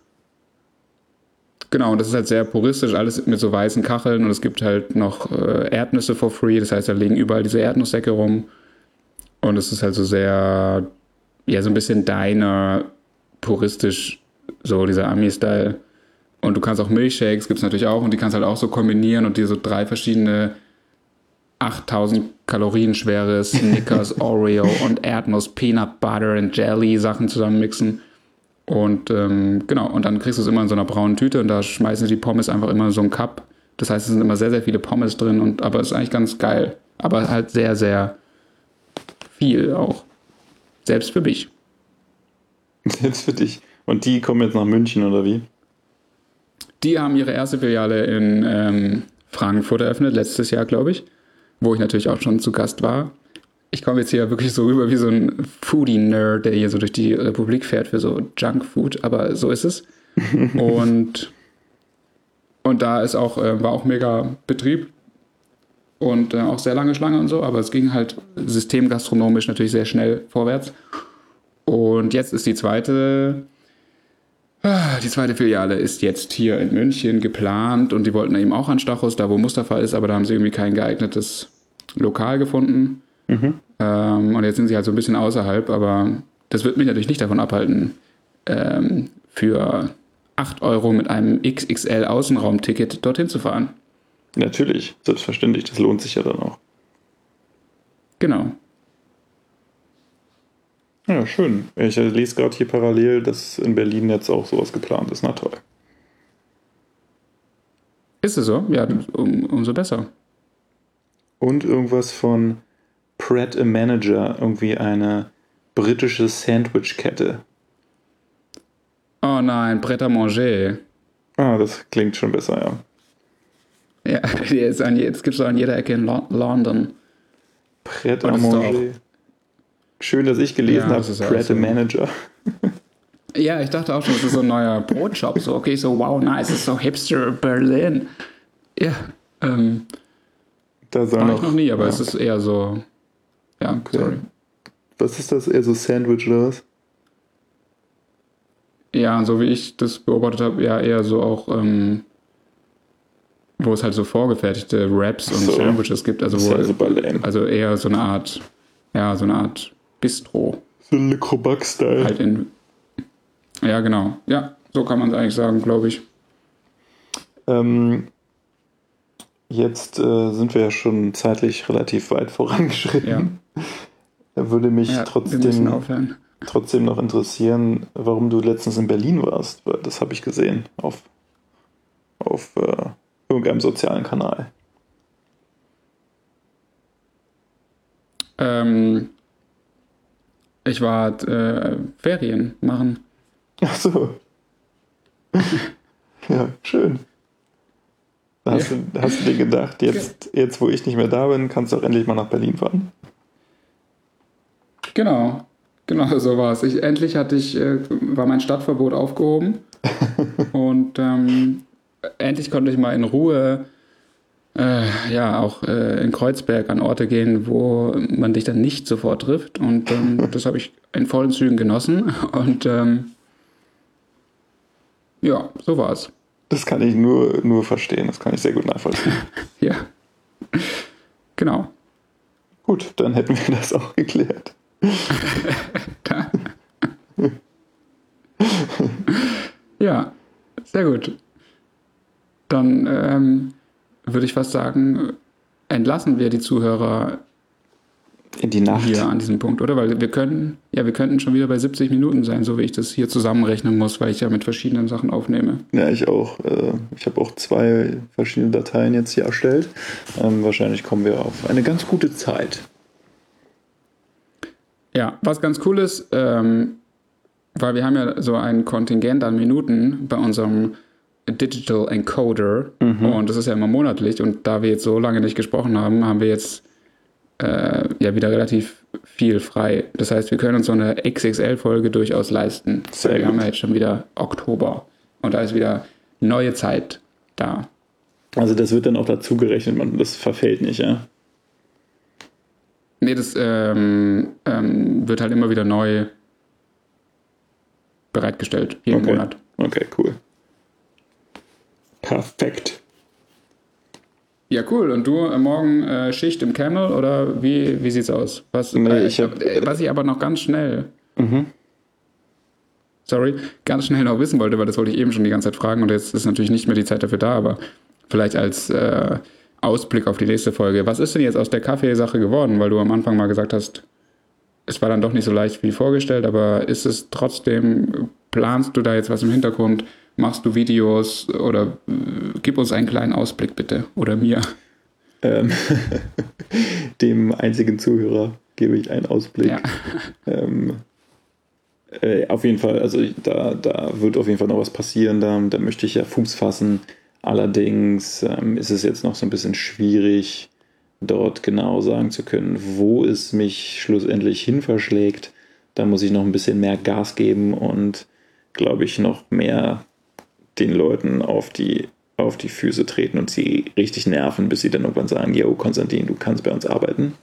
genau, und das ist halt sehr puristisch, alles mit so weißen Kacheln und es gibt halt noch äh, Erdnüsse for free, das heißt, da liegen überall diese Erdnusssäcke rum und es ist halt so sehr, ja, so ein bisschen Diner, puristisch, so dieser Ami-Style. Und du kannst auch Milchshakes, gibt es natürlich auch, und die kannst halt auch so kombinieren und dir so drei verschiedene achttausend Kalorien schwere Snickers, Oreo und Erdnuss, Peanut Butter und Jelly Sachen zusammenmixen. Und ähm, genau, und dann kriegst du es immer in so einer braunen Tüte und da schmeißen die Pommes einfach immer in so einen Cup. Das heißt, es sind immer sehr, sehr viele Pommes drin, und aber es ist eigentlich ganz geil. Aber halt sehr, sehr viel auch. Selbst für mich. Jetzt für dich. Und die kommen jetzt nach München, oder wie? Die haben ihre erste Filiale in ähm, Frankfurt eröffnet, letztes Jahr, glaube ich, wo ich natürlich auch schon zu Gast war. Ich komme jetzt hier wirklich so rüber wie so ein Foodie-Nerd, der hier so durch die Republik fährt für so Junkfood, aber so ist es. und, und da ist auch, äh, war auch mega Betrieb und äh, auch sehr lange Schlange und so, aber es ging halt systemgastronomisch natürlich sehr schnell vorwärts. Und jetzt ist die zweite... Die zweite Filiale ist jetzt hier in München geplant und die wollten eben auch an Stachus, da wo Mustafa ist, aber da haben sie irgendwie kein geeignetes Lokal gefunden. Mhm. Ähm, und jetzt sind sie halt so ein bisschen außerhalb, aber das wird mich natürlich nicht davon abhalten, ähm, für acht Euro mit einem X X L-Außenraumticket dorthin zu fahren. Natürlich, selbstverständlich, das lohnt sich ja dann auch. Genau. Ja, schön. Ich lese gerade hier parallel, dass in Berlin jetzt auch sowas geplant ist. Na toll. Ist es so? Ja, um, umso besser. Und irgendwas von Pret a Manager, irgendwie eine britische Sandwich-Kette. Oh nein, Pret à Manger. Ah, das klingt schon besser, ja. Ja, jetzt, an, jetzt gibt es auch an jeder Ecke in Lo- London. Pret Und à das ist doch Manger. Schön, dass ich gelesen Ja, habe, das ist auch Pret a so. Manager. Ja, ich dachte auch schon, das ist so ein neuer Brotshop. So, okay, so wow, nice, das ist so hipster Berlin. Ja, ähm, Da soll war noch, ich noch nie, aber ja. es ist eher so, ja, Okay. sorry. Was ist das? Eher so Sandwich oder was? Ja, so wie ich das beobachtet habe, ja, eher so auch, ähm, wo es halt so vorgefertigte Wraps und So. Sandwiches gibt. Also, Das ist wo, ja super lame. also eher so eine Art, ja, so eine Art Bistro. So Le Crobac-Style. Halt in, ja, genau. Ja, so kann man es eigentlich sagen, glaube ich. Ähm, jetzt äh, sind wir ja schon zeitlich relativ weit vorangeschritten. Ja. Da würde mich ja, trotzdem, trotzdem noch interessieren, warum du letztens in Berlin warst, weil das habe ich gesehen auf, auf äh, irgendeinem sozialen Kanal. Ähm, ich war äh, Ferien machen. Ach so. Ja, schön. Hast, ja. du, hast du dir gedacht, jetzt, jetzt wo ich nicht mehr da bin, kannst du auch endlich mal nach Berlin fahren? Genau, genau so war es. Ich, endlich hatte ich, äh, war mein Stadtverbot aufgehoben und ähm, endlich konnte ich mal in Ruhe äh, ja auch äh, in Kreuzberg an Orte gehen, wo man dich dann nicht sofort trifft und ähm, das habe ich in vollen Zügen genossen und ähm, ja, so war es. Das kann ich nur, nur verstehen, das kann ich sehr gut nachvollziehen. Ja, genau. Gut, dann hätten wir das auch geklärt. Ja, sehr gut. Dann ähm, würde ich fast sagen, entlassen wir die Zuhörer in die Nacht hier an diesem Punkt, oder? Weil wir können, ja, wir könnten schon wieder bei siebzig Minuten sein, so wie ich das hier zusammenrechnen muss, weil ich ja mit verschiedenen Sachen aufnehme. Ja, ich auch. Ich habe auch zwei verschiedene Dateien jetzt hier erstellt. Wahrscheinlich kommen wir auf eine ganz gute Zeit. Ja, was ganz cool ist, ähm, weil wir haben ja so ein Kontingent an Minuten bei unserem Digital Encoder mhm. und das ist ja immer monatlich und da wir jetzt so lange nicht gesprochen haben, haben wir jetzt äh, ja wieder relativ viel frei. Das heißt, wir können uns so eine X X L-Folge durchaus leisten. Sehr wir gut. haben ja jetzt schon wieder Oktober und da ist wieder neue Zeit da. Also das wird dann auch dazu gerechnet, man, das verfällt nicht, ja? Nee, das ähm, ähm, wird halt immer wieder neu bereitgestellt, jeden okay. Monat. Okay, cool. Perfekt. Ja, cool. Und du äh, morgen äh, Schicht im Camel oder wie, wie sieht's aus? Was, nee, äh, ich hab, äh, was ich aber noch ganz schnell, mhm. sorry, ganz schnell noch wissen wollte, weil das wollte ich eben schon die ganze Zeit fragen und jetzt ist natürlich nicht mehr die Zeit dafür da, aber vielleicht als äh, Ausblick auf die nächste Folge. Was ist denn jetzt aus der Kaffeesache geworden? Weil du am Anfang mal gesagt hast, es war dann doch nicht so leicht wie vorgestellt, aber ist es trotzdem, planst du da jetzt was im Hintergrund? Machst du Videos oder äh, gib uns einen kleinen Ausblick bitte oder mir. Ähm, dem einzigen Zuhörer gebe ich einen Ausblick. Ja. Ähm, äh, auf jeden Fall, also da, da wird auf jeden Fall noch was passieren, da, da möchte ich ja Fuß fassen. Allerdings ähm, ist es jetzt noch so ein bisschen schwierig, dort genau sagen zu können, wo es mich schlussendlich hin verschlägt. Da muss ich noch ein bisschen mehr Gas geben und, glaube ich, noch mehr den Leuten auf die, auf die Füße treten und sie richtig nerven, bis sie dann irgendwann sagen, yo, Konstantin, du kannst bei uns arbeiten.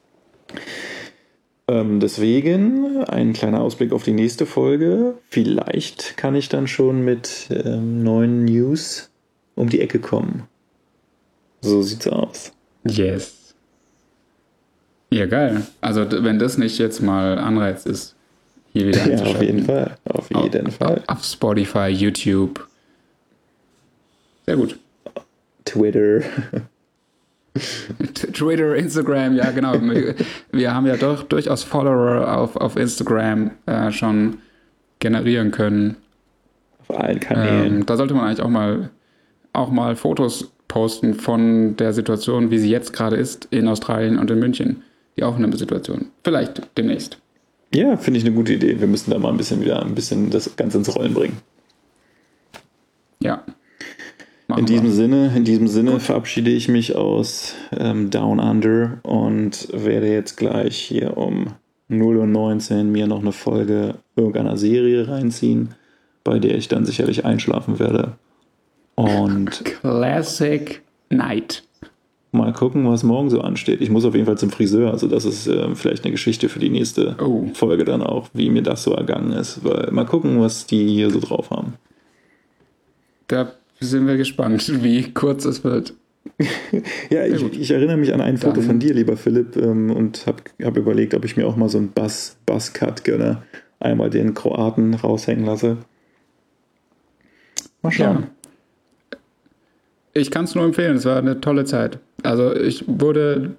Ähm, deswegen ein kleiner Ausblick auf die nächste Folge. Vielleicht kann ich dann schon mit ähm, neuen News um die Ecke kommen. So sieht's aus. Yes. Ja, geil. Also wenn das nicht jetzt mal Anreiz ist, hier wieder einzuschalten. Ja, auf jeden Fall. Auf jeden auf, Fall. Auf Spotify, YouTube. Sehr gut. Twitter. Twitter, Instagram, ja genau. Wir haben ja doch durchaus Follower auf, auf Instagram äh, schon generieren können. Auf allen Kanälen. Ähm, da sollte man eigentlich auch mal, auch mal Fotos posten von der Situation, wie sie jetzt gerade ist in Australien und in München. Die Aufnahmesituation. Vielleicht demnächst. Ja, finde ich eine gute Idee. Wir müssen da mal ein bisschen wieder ein bisschen das Ganze ins Rollen bringen. Ja. In diesem Sinne, in diesem Sinne Gut. verabschiede ich mich aus ähm, Down Under und werde jetzt gleich hier um null Uhr neunzehn mir noch eine Folge irgendeiner Serie reinziehen, bei der ich dann sicherlich einschlafen werde. Und Classic Night. Mal gucken, was morgen so ansteht. Ich muss auf jeden Fall zum Friseur, also das ist äh, vielleicht eine Geschichte für die nächste oh. Folge dann auch, wie mir das so ergangen ist. Weil mal gucken, was die hier so drauf haben. Da sind wir gespannt, wie kurz es wird. Ja, ich, ich erinnere mich an ein Foto dann. von dir, lieber Philipp, ähm, und habe hab überlegt, ob ich mir auch mal so einen Bass, Bass-Cut gönne. Einmal den Kroaten raushängen lasse. Mal schauen. Ja. ich kann es nur empfehlen, es war eine tolle Zeit. Also ich wurde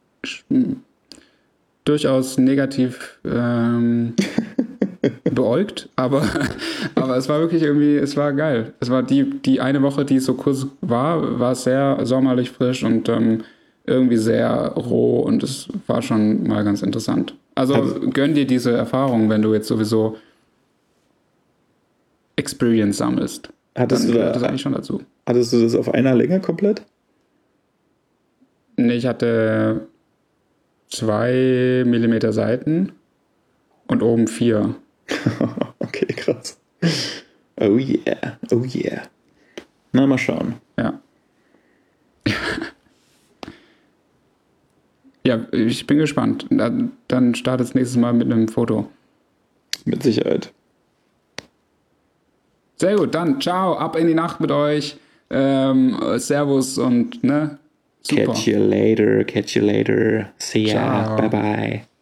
durchaus negativ ähm, beäugt, aber, aber es war wirklich irgendwie, es war geil. Es war die, die eine Woche, die es so kurz war, war sehr sommerlich frisch und ähm, irgendwie sehr roh und es war schon mal ganz interessant. Also, also gönn dir diese Erfahrung, wenn du jetzt sowieso Experience sammelst. Hattest dann du da, das eigentlich schon dazu. Hattest du das auf einer Länge komplett? Nee, ich hatte zwei Millimeter Seiten und oben vier. Okay, krass. Oh yeah, oh yeah. Na, mal schauen. Ja. Ja, ich bin gespannt. Dann startet es nächstes Mal mit einem Foto. Mit Sicherheit. Sehr gut, dann ciao, ab in die Nacht mit euch. Ähm, Servus und ne? Super. Catch you later, catch you later. See ya, ciao. bye bye.